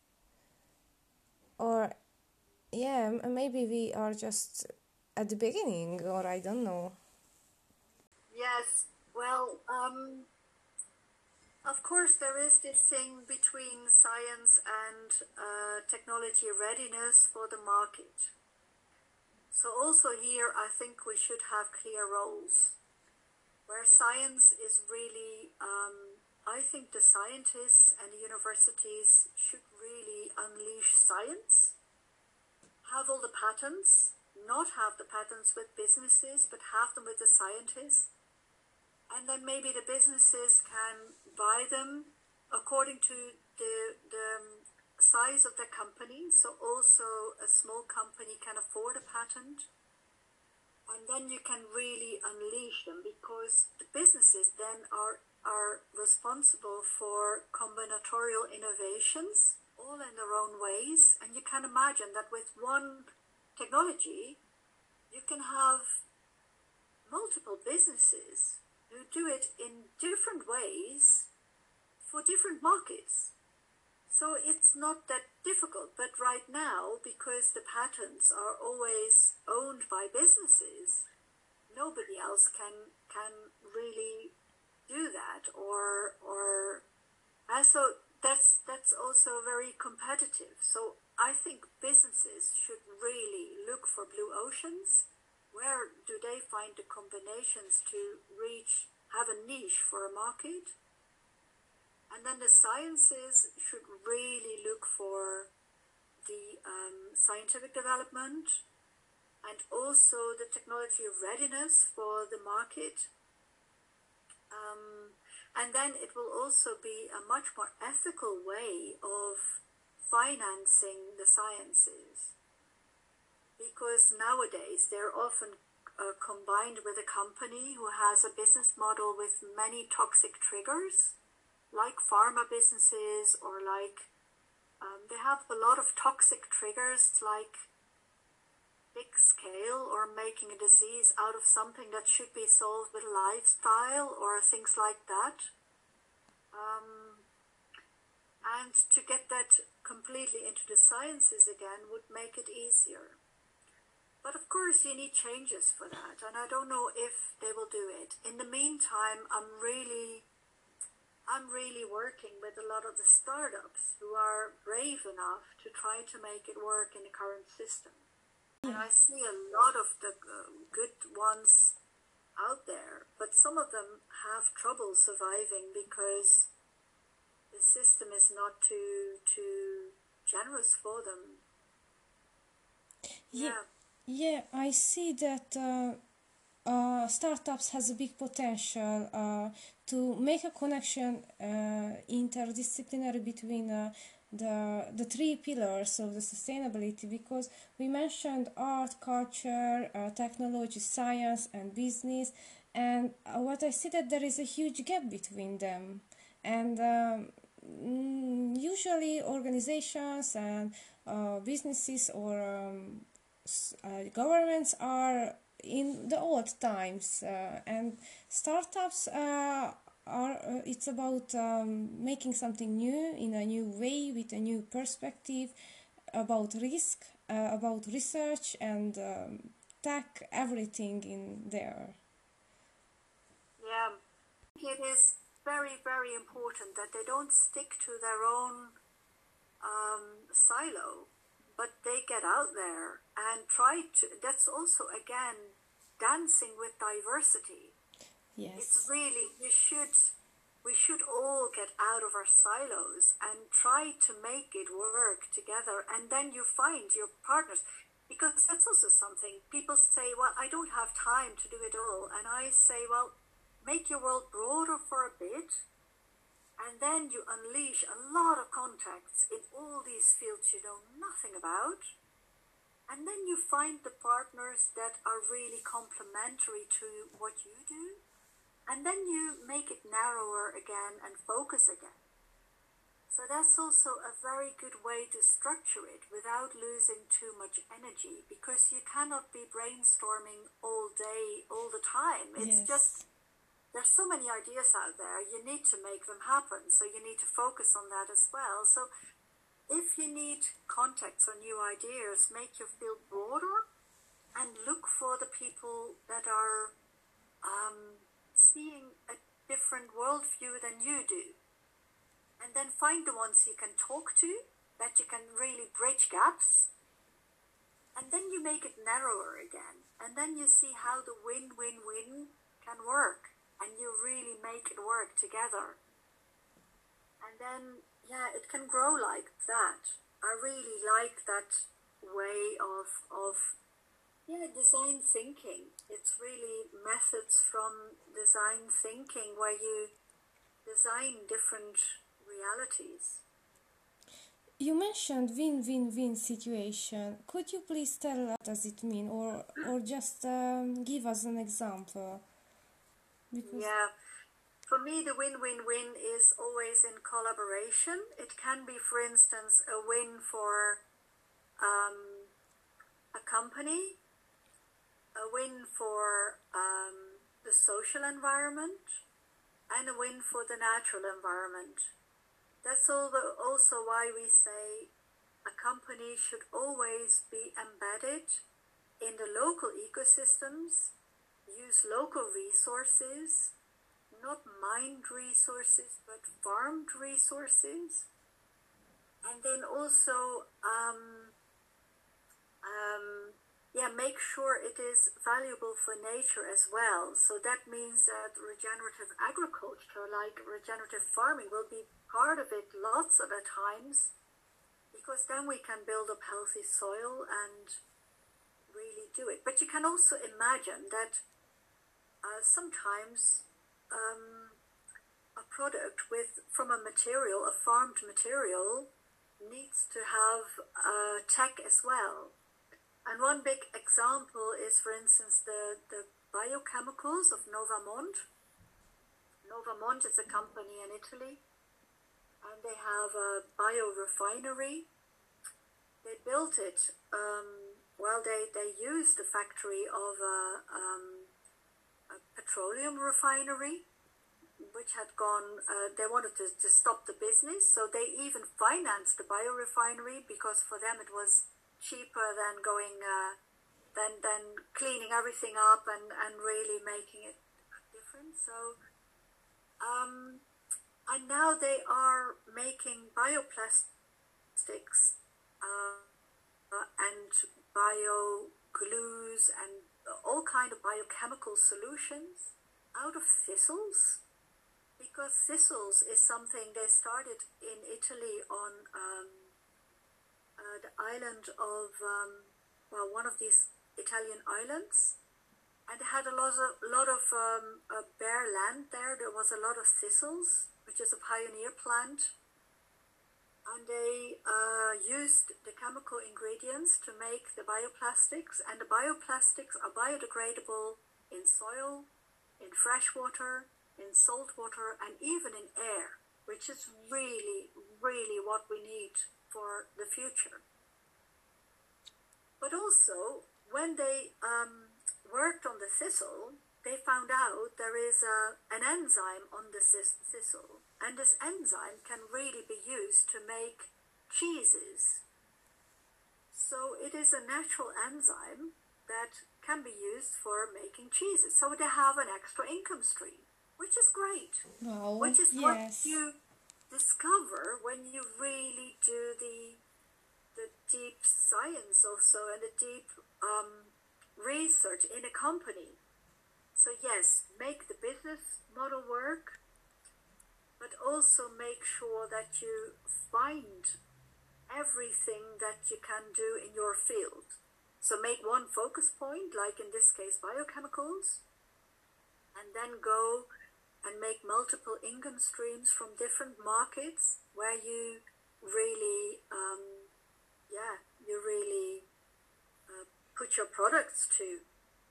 or yeah, m- maybe we are just at the beginning, or I don't know. Yes, well, um, of course, there is this thing between science and uh, technology readiness for the market. So also here, I think we should have clear roles, where science is really, um, I think the scientists and the universities should really unleash science, have all the patents, not have the patents with businesses, but have them with the scientists. And then maybe the businesses can buy them according to the, the size of the company. So also a small company can afford a patent. And then you can really unleash them, because the businesses then are, are responsible for combinatorial innovations, all in their own ways. And you can imagine that with one technology, you can have multiple businesses who do it in different ways for different markets. So it's not that difficult, but right now, because the patents are always owned by businesses, nobody else can can really do that, or or and so that's that's also very competitive. So I think businesses should really look for blue oceans. Where do they find the combinations to reach, have a niche for a market? And then the sciences should really look for the um, scientific development and also the technology readiness for the market. Um, and then it will also be a much more ethical way of financing the sciences. Because nowadays they're often uh, combined with a company who has a business model with many toxic triggers, like pharma businesses, or like um, they have a lot of toxic triggers, like big scale, or making a disease out of something that should be solved with lifestyle or things like that. Um, and to get that completely into the sciences again would make it easier. But of course you need changes for that, and I don't know if they will do it. In the meantime, I'm really, I'm really working with a lot of the startups who are brave enough to try to make it work in the current system. And I see a lot of the uh, good ones out there, but some of them have trouble surviving because the system is not too too generous for them. Yeah, Yeah. yeah, I see that uh, uh, startups has a big potential uh, to make a connection uh, interdisciplinary between uh, the the three pillars of the sustainability, because we mentioned art, culture, uh, technology, science, and business, and uh, what I see that there is a huge gap between them, and um, mm, usually organizations and uh, businesses or um, s- uh, governments are in the old times, uh, and startups uh, are uh, it's about um, making something new in a new way with a new perspective about risk, uh, about research, and um, tech, everything in there. Yeah. It is very, very important that they don't stick to their own um, silo, but they get out there and try to. That's also, again, dancing with diversity. Yes. It's really, you should, we should all get out of our silos and try to make it work together. And then you find your partners, because that's also something people say, well, I don't have time to do it all. And I say, well, make your world broader for a bit, and then you unleash a lot of contacts in all these fields you know nothing about, and then you find the partners that are really complementary to what you do, and then you make it narrower again and focus again. So that's also a very good way to structure it without losing too much energy, because you cannot be brainstorming all day, all the time. It's Yes. just, there's so many ideas out there, you need to make them happen, so you need to focus on that as well. So if you need contacts or new ideas, make your field broader and look for the people that are um, seeing a different worldview than you do. And then find the ones you can talk to, that you can really bridge gaps. And then you make it narrower again. And then you see how the win-win-win can work. And you really make it work together. And then, yeah, it can grow like that. I really like that way of, of yeah, design thinking. It's really methods from design thinking where you design different realities. You mentioned win-win-win situation. Could you please tell us what does it mean, or or just um, give us an example? Because Yeah, for me, the win-win-win is always in collaboration. It can be, for instance, a win for um, a company, a win for um, the social environment, and a win for the natural environment. That's also why we say a company should always be embedded in the local ecosystems, use local resources, not mined resources, but farmed resources. And then also, um, um, yeah, make sure it is valuable for nature as well. So that means that regenerative agriculture, like regenerative farming, will be part of it lots of the times, because then we can build up healthy soil and really do it. But you can also imagine that uh, sometimes um, a product with from a material, a farmed material, needs to have uh, tech as well. And one big example is, for instance, the, the biochemicals of Novamont. Novamont is a company in Italy, and they have a biorefinery. They built it, um, well, they, they used the factory of a, um, a petroleum refinery, which had gone, uh, they wanted to, to stop the business, so they even financed the biorefinery, because for them it was cheaper than going, uh, than, than cleaning everything up and, and really making it different. So, um, and now they are making bioplastics uh, uh, and bio glues and all kind of biochemical solutions out of thistles, because thistles is something they started in Italy on um, uh, the island of, um, well, one of these Italian islands, and they had a lot of, lot of um, uh, bare land there. There was a lot of thistles, which is a pioneer plant, and they uh, used the chemical ingredients to make the bioplastics, and the bioplastics are biodegradable in soil, in fresh water, in salt water, and even in air, which is really, really what we need for the future. But also, when they um, worked on the thistle, they found out there is a, an enzyme on the thistle, and this enzyme can really be used to make cheeses. So it is a natural enzyme that can be used for making cheeses. So they have an extra income stream. which is great. Wow. Which is Yes. what you discover when you really do the the deep science also and the deep um, research in a company. So yes, make the business model work, but also make sure that you find everything that you can do in your field. So make one focus point, like in this case biochemicals, and then go and make multiple income streams from different markets where you really um, yeah, you really uh, put your products to.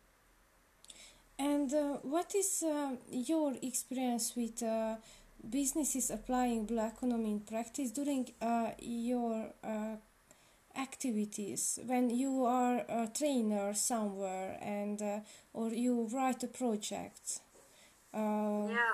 And uh, what is uh, your experience with uh, businesses applying blue economy in practice during uh, your uh, activities when you are a trainer somewhere and uh, or you write a project? Uh, Yeah,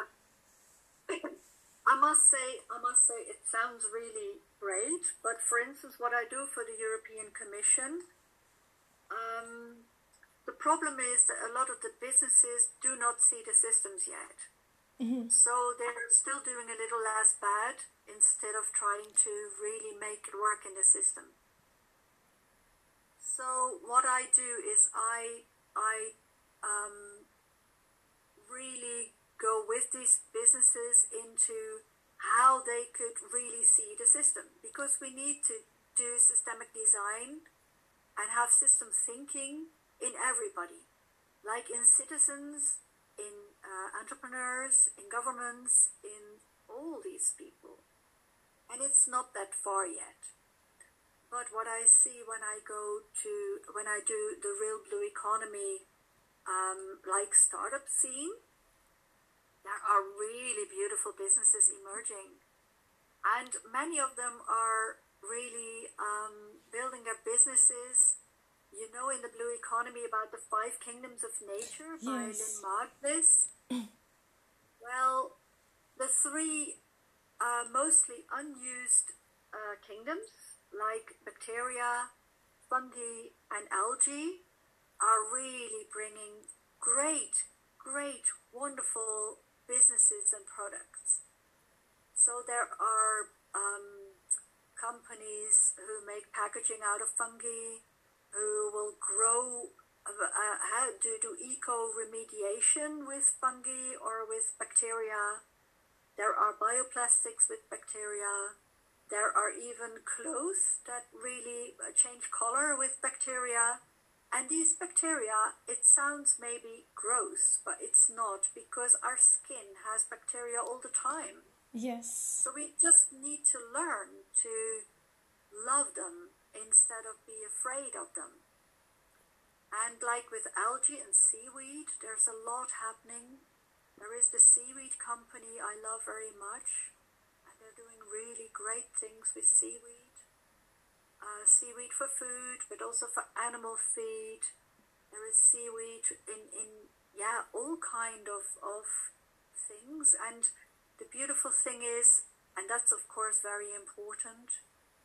I must say, I must say, it sounds really great. But for instance, what I do for the European Commission, um, the problem is that a lot of the businesses do not see the systems yet. mhm. So they're still doing a little less bad instead of trying to really make it work in the system. So what I do is I I um, really go with these businesses into how they could really see the system, because we need to do systemic design and have system thinking in everybody, like in citizens, in uh, entrepreneurs, in governments, in all these people. And it's not that far yet. But what I see when I go to, when I do the real blue economy, um, like startup scene, there are really beautiful businesses emerging. And many of them are really um, building their businesses, you know, in the blue economy about the five kingdoms of nature by Lynn Yes. Margulis. Well, the three uh, mostly unused uh, kingdoms, like bacteria, fungi, and algae, are really bringing great, great, wonderful businesses and products. So there are um, companies who make packaging out of fungi, who will grow, uh, how to do eco-remediation with fungi or with bacteria. There are bioplastics with bacteria. There are even clothes that really change color with bacteria. And these bacteria, it sounds maybe gross, but it's not, because our skin has bacteria all the time. Yes. So we just need to learn to love them instead of be afraid of them. And like with algae and seaweed, there's a lot happening. There is the seaweed company I love very much, and they're doing really great things with seaweed. Uh, seaweed for food, but also for animal feed. There is seaweed in, in yeah, all kind of, of things. And the beautiful thing is, and that's of course very important,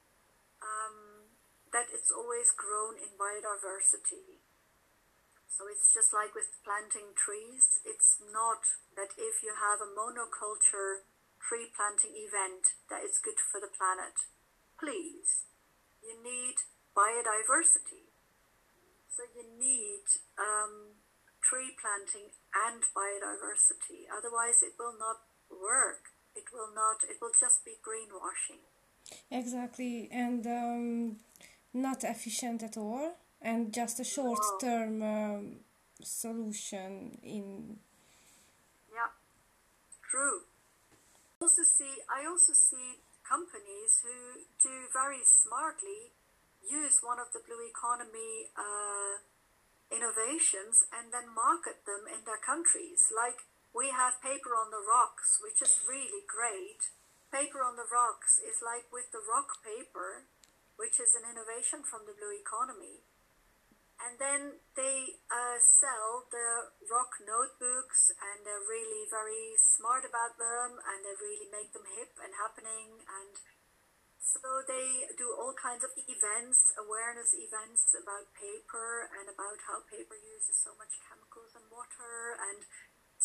um, that it's always grown in biodiversity. So it's just like with planting trees. It's not that if you have a monoculture tree planting event that it's good for the planet. Please. You need biodiversity. So you need um, tree planting and biodiversity. Otherwise it will not work. It will not, it will just be greenwashing. Exactly, and um, not efficient at all, and just a No. short-term um, solution in. Yeah, true. Also see, I also see companies who do very smartly use one of the blue economy uh, innovations and then market them in their countries. Like we have paper on the rocks, which is really great. Paper on the rocks is like with the rock paper, which is an innovation from the blue economy. And then they uh, sell the rock notebooks, and they're really very smart about them, and they really make them hip and happening. And so they do all kinds of events, awareness events about paper and about how paper uses so much chemicals and water. And so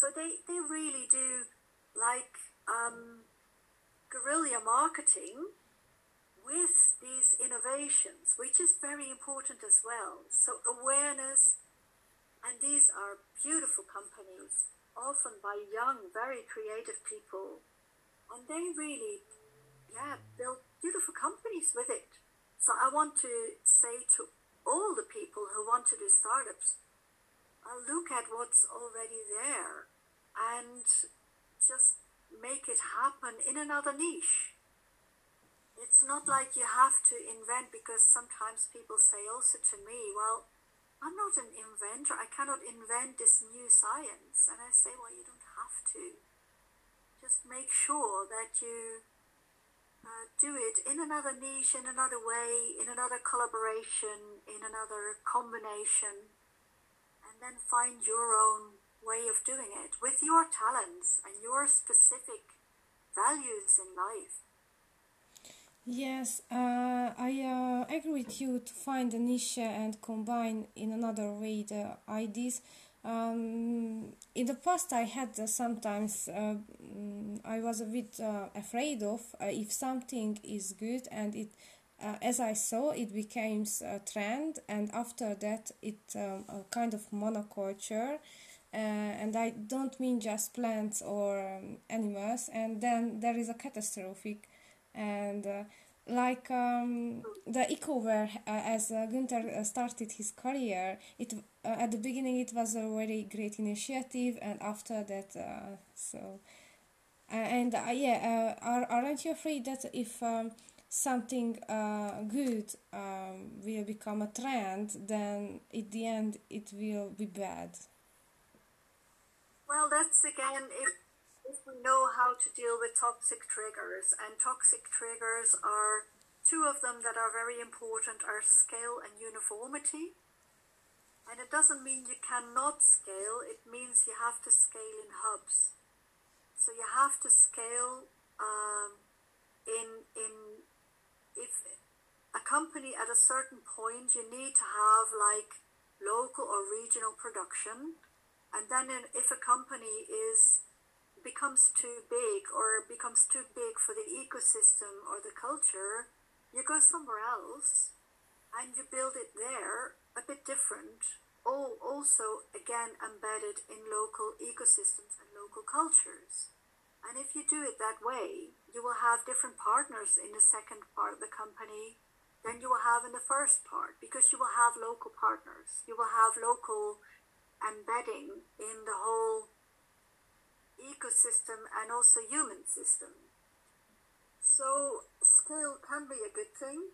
So they, they really do like um, guerrilla marketing with these innovations, which is very important as well. So awareness, and these are beautiful companies, often by young, very creative people, and they really, yeah, build beautiful companies with it. So I want to say to all the people who want to do startups, uh, look at what's already there and just make it happen in another niche. It's not like you have to invent, because sometimes people say also to me, well, I'm not an inventor, I cannot invent this new science. And I say, well, you don't have to. Just make sure that you uh, do it in another niche, in another way, in another collaboration, in another combination, and then find your own way of doing it with your talents and your specific values in life. Yes, uh, I uh, agree with you to find a niche and combine in another way the ideas. Um, in the past, I had uh, sometimes uh, mm, I was a bit uh, afraid of uh, if something is good and it, uh, as I saw, it becomes a trend, and after that, it um, a kind of monoculture. Uh, and I don't mean just plants or um, animals, and then there is a catastrophic, and uh, like um, the EcoWare, uh, as uh, Günther uh, started his career, it uh, at the beginning it was a very great initiative, and after that, uh, so uh, and uh, yeah, uh, are, aren't you afraid that if um, something uh, good um, will become a trend, then at the end it will be bad? Well, that's again, if, if we know how to deal with toxic triggers, and toxic triggers are two of them that are very important are scale and uniformity. And it doesn't mean you cannot scale, it means you have to scale in hubs. So you have to scale um, in, in, if a company at a certain point, you need to have like local or regional production. And then in, if a company is becomes too big or becomes too big for the ecosystem or the culture, you go somewhere else and you build it there, a bit different, all also again embedded in local ecosystems and local cultures. And if you do it that way, you will have different partners in the second part of the company than you will have in the first part, because you will have local partners, you will have local embedding in the whole ecosystem and also human system. So scale can be a good thing.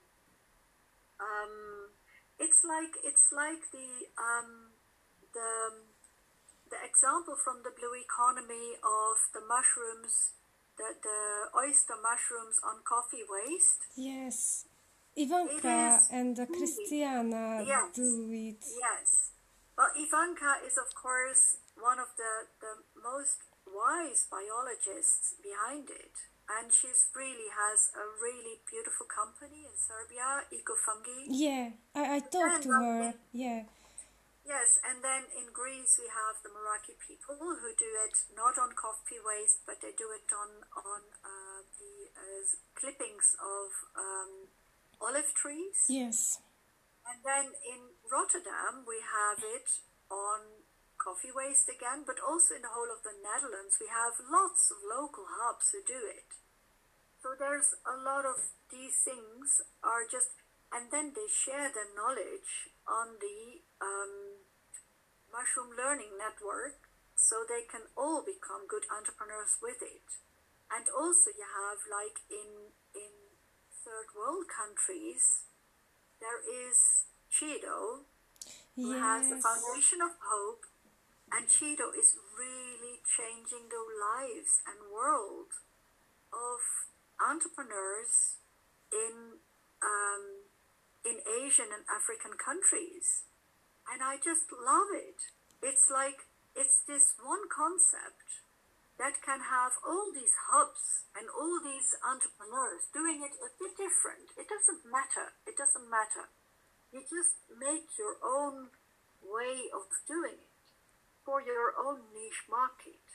Um, it's like it's like the um, the the example from the blue economy of the mushrooms, the the oyster mushrooms on coffee waste. Yes, Ivanka and uh, really, Christiana yes, do it. Yes. Well, Ivanka is, of course, one of the, the most wise biologists behind it. And she's really has a really beautiful company in Serbia, EcoFungi. Yeah, I, I talked to her, yeah. Yes, and then in Greece we have the Meraki people who do it not on coffee waste, but they do it on, on uh, the uh, clippings of um, olive trees. Yes. And then in Rotterdam, we have it on coffee waste again, but also in the whole of the Netherlands, we have lots of local hubs who do it. So there's a lot of these things are just, and then they share their knowledge on the um, Mushroom Learning Network, so they can all become good entrepreneurs with it. And also you have like in, in third world countries, there is Cheeto, who yes. has the Foundation of Hope, and Cheeto is really changing the lives and world of entrepreneurs in um, in Asian and African countries. And I just love it. It's like, it's this one concept that can have all these hubs and all these entrepreneurs doing it a bit different. It doesn't matter. It doesn't matter. You just make your own way of doing it for your own niche market.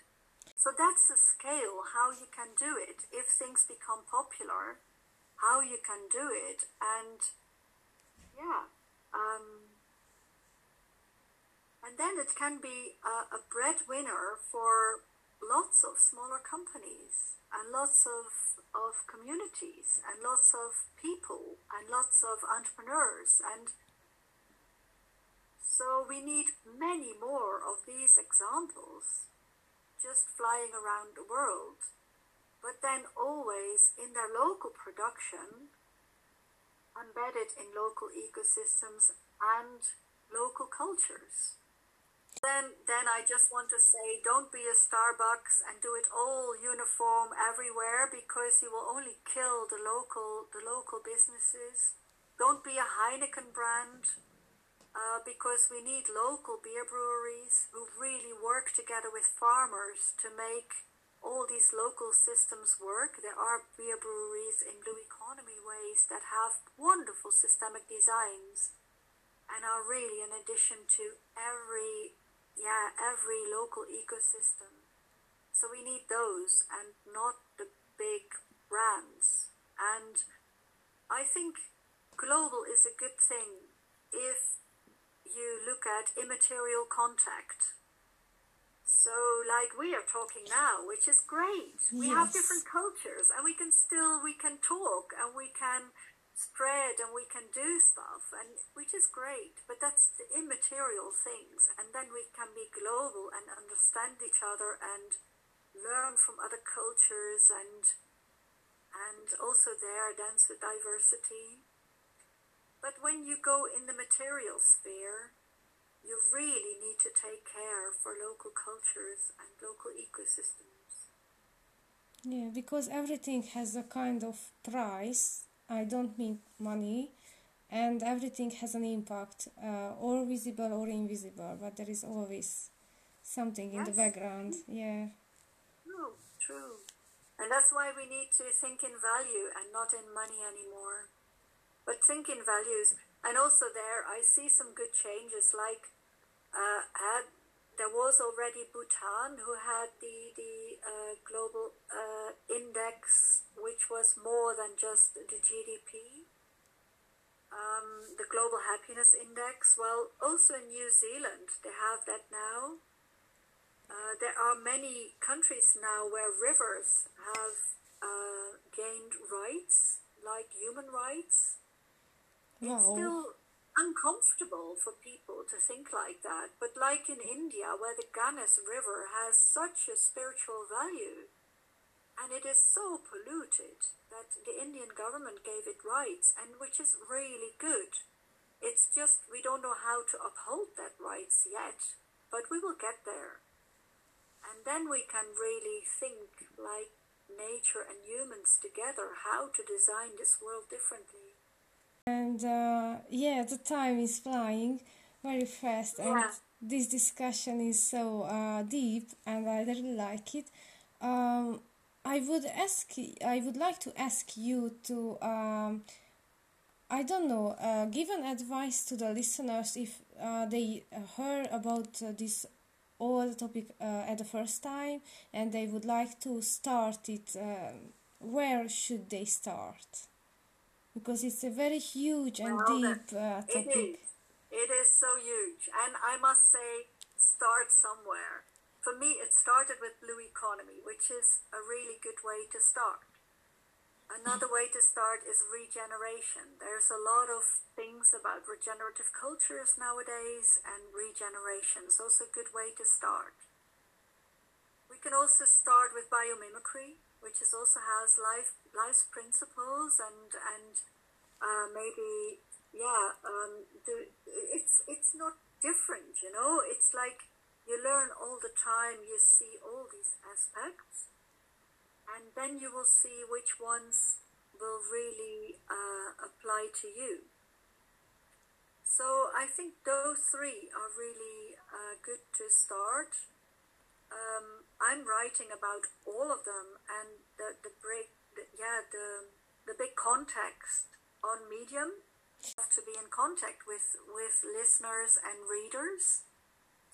So that's the scale, how you can do it. If things become popular, how you can do it. And yeah, um, and then it can be a, a breadwinner for lots of smaller companies and lots of, of communities and lots of people and lots of entrepreneurs. And so we need many more of these examples just flying around the world, but then always in their local production, embedded in local ecosystems and local cultures. Then, then I just want to say, don't be a Starbucks and do it all uniform everywhere, because you will only kill the local, the local businesses. Don't be a Heineken brand, uh, because we need local beer breweries who really work together with farmers to make all these local systems work. There are beer breweries in blue economy ways that have wonderful systemic designs and are really an addition to every Yeah, every local ecosystem. So we need those and not the big brands. And I think global is a good thing if you look at immaterial contact. So like we are talking now, which is great. We Yes. have different cultures and we can still, we can talk and we can spread and we can do stuff, and which is great, but that's the immaterial things. And then we can be global and understand each other and learn from other cultures and and also there dance with diversity. But when you go in the material sphere, you really need to take care for local cultures and local ecosystems. Yeah, because everything has a kind of price. I don't mean money, and everything has an impact, uh, or visible or invisible, but there is always something in the Yes. background. Yeah. True, true. And that's why we need to think in value and not in money anymore. But think in values. And also there, I see some good changes, like uh, had, there was already Bhutan, who had the, the uh, global uh, index, which was more than just the G D P. Um, the Global Happiness Index. Well, also in New Zealand, they have that now. Uh, there are many countries now where rivers have uh, gained rights, like human rights. It's Wow. still uncomfortable for people to think like that, but like in India, where the Ganges River has such a spiritual value, and it is so polluted that the Indian government gave it rights, and which is really good. It's just we don't know how to uphold that rights yet, but we will get there. And then we can really think like nature and humans together, how to design this world differently. And uh, yeah, the time is flying very fast, and Yeah. this discussion is so uh, deep, and I really like it. Um, I would ask, I would like to ask you to, um, I don't know, uh, give an advice to the listeners if uh, they uh, heard about uh, this all topic uh, at the first time, and they would like to start it. Um, where should they start? Because it's a very huge and Well, deep uh, It topic. is. It is so huge. And I must say, start somewhere. For me, it started with Blue Economy, which is a really good way to start. Another way to start is regeneration. There's a lot of things about regenerative cultures nowadays, and regeneration is also a good way to start. We can also start with biomimicry, which is also has life life's principles and and uh, maybe yeah um, the, it's it's not different, you know. It's like you learn all the time. You see all these aspects, and then you will see which ones will really uh, apply to you. So I think those three are really uh, good to start. Um, I'm writing about all of them, and the the break, the, yeah, the the big context on Medium. I have to be in contact with with listeners and readers.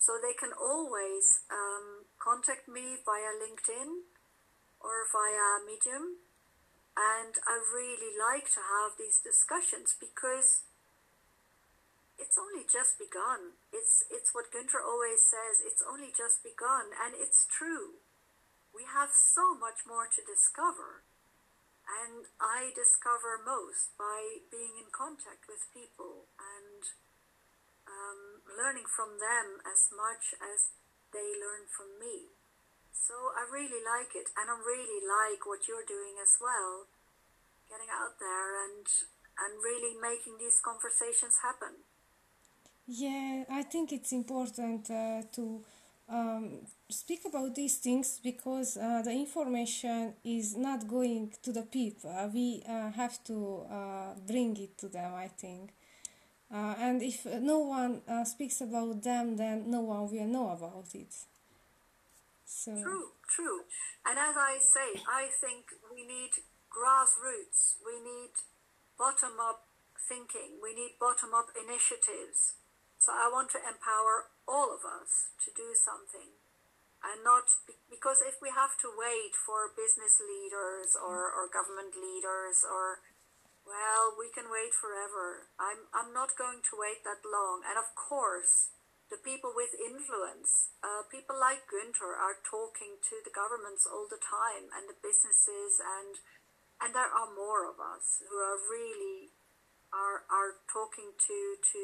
So they can always um, contact me via LinkedIn or via Medium. And I really like to have these discussions because it's only just begun. It's, it's what Günther always says, it's only just begun. And it's true. We have so much more to discover. And I discover most by being in contact with people and um, learning from them as much as they learn from me. So I really like it, and I really like what you're doing as well, getting out there and and really making these conversations happen. Yeah, I think it's important uh, to um, speak about these things because uh, the information is not going to the people. Uh, we uh, have to uh, bring it to them, I think. Uh, and if no one uh, speaks about them, then no one will know about it. So. True, true. And as I say, I think we need grassroots. We need bottom-up thinking. We need bottom-up initiatives. So I want to empower all of us to do something. And not, be- because if we have to wait for business leaders or, or government leaders or well, we can wait forever. I'm I'm not going to wait that long. And of course, the people with influence, uh, people like Günther are talking to the governments all the time and the businesses, and and there are more of us who are really are are talking to to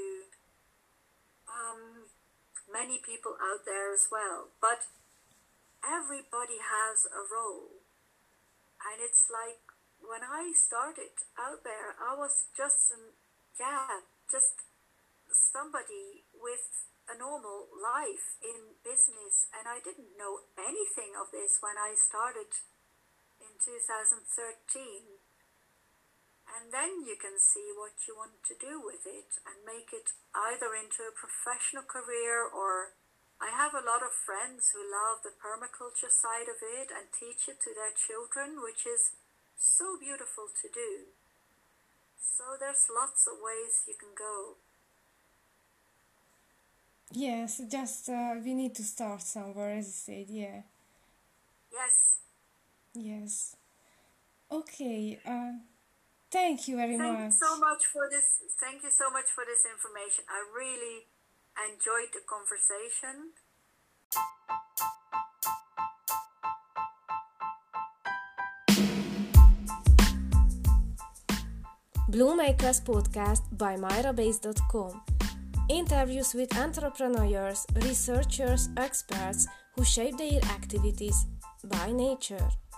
um, many people out there as well. But everybody has a role, and it's like. When I started out there, I was just, an, yeah, just somebody with a normal life in business, and I didn't know anything of this when I started in two thousand thirteen. And then you can see what you want to do with it and make it either into a professional career, or I have a lot of friends who love the permaculture side of it and teach it to their children, which is so beautiful to do. So there's lots of ways you can go. Yes, just uh, we need to start somewhere, as you said, yeah. Yes. Yes. Okay, uh, thank you very thank much. Thank you so much for this. Thank you so much for this information. I really enjoyed the conversation. Bloommakers Podcast by myra base dot com. Interviews with entrepreneurs, researchers, experts who shape their activities by nature.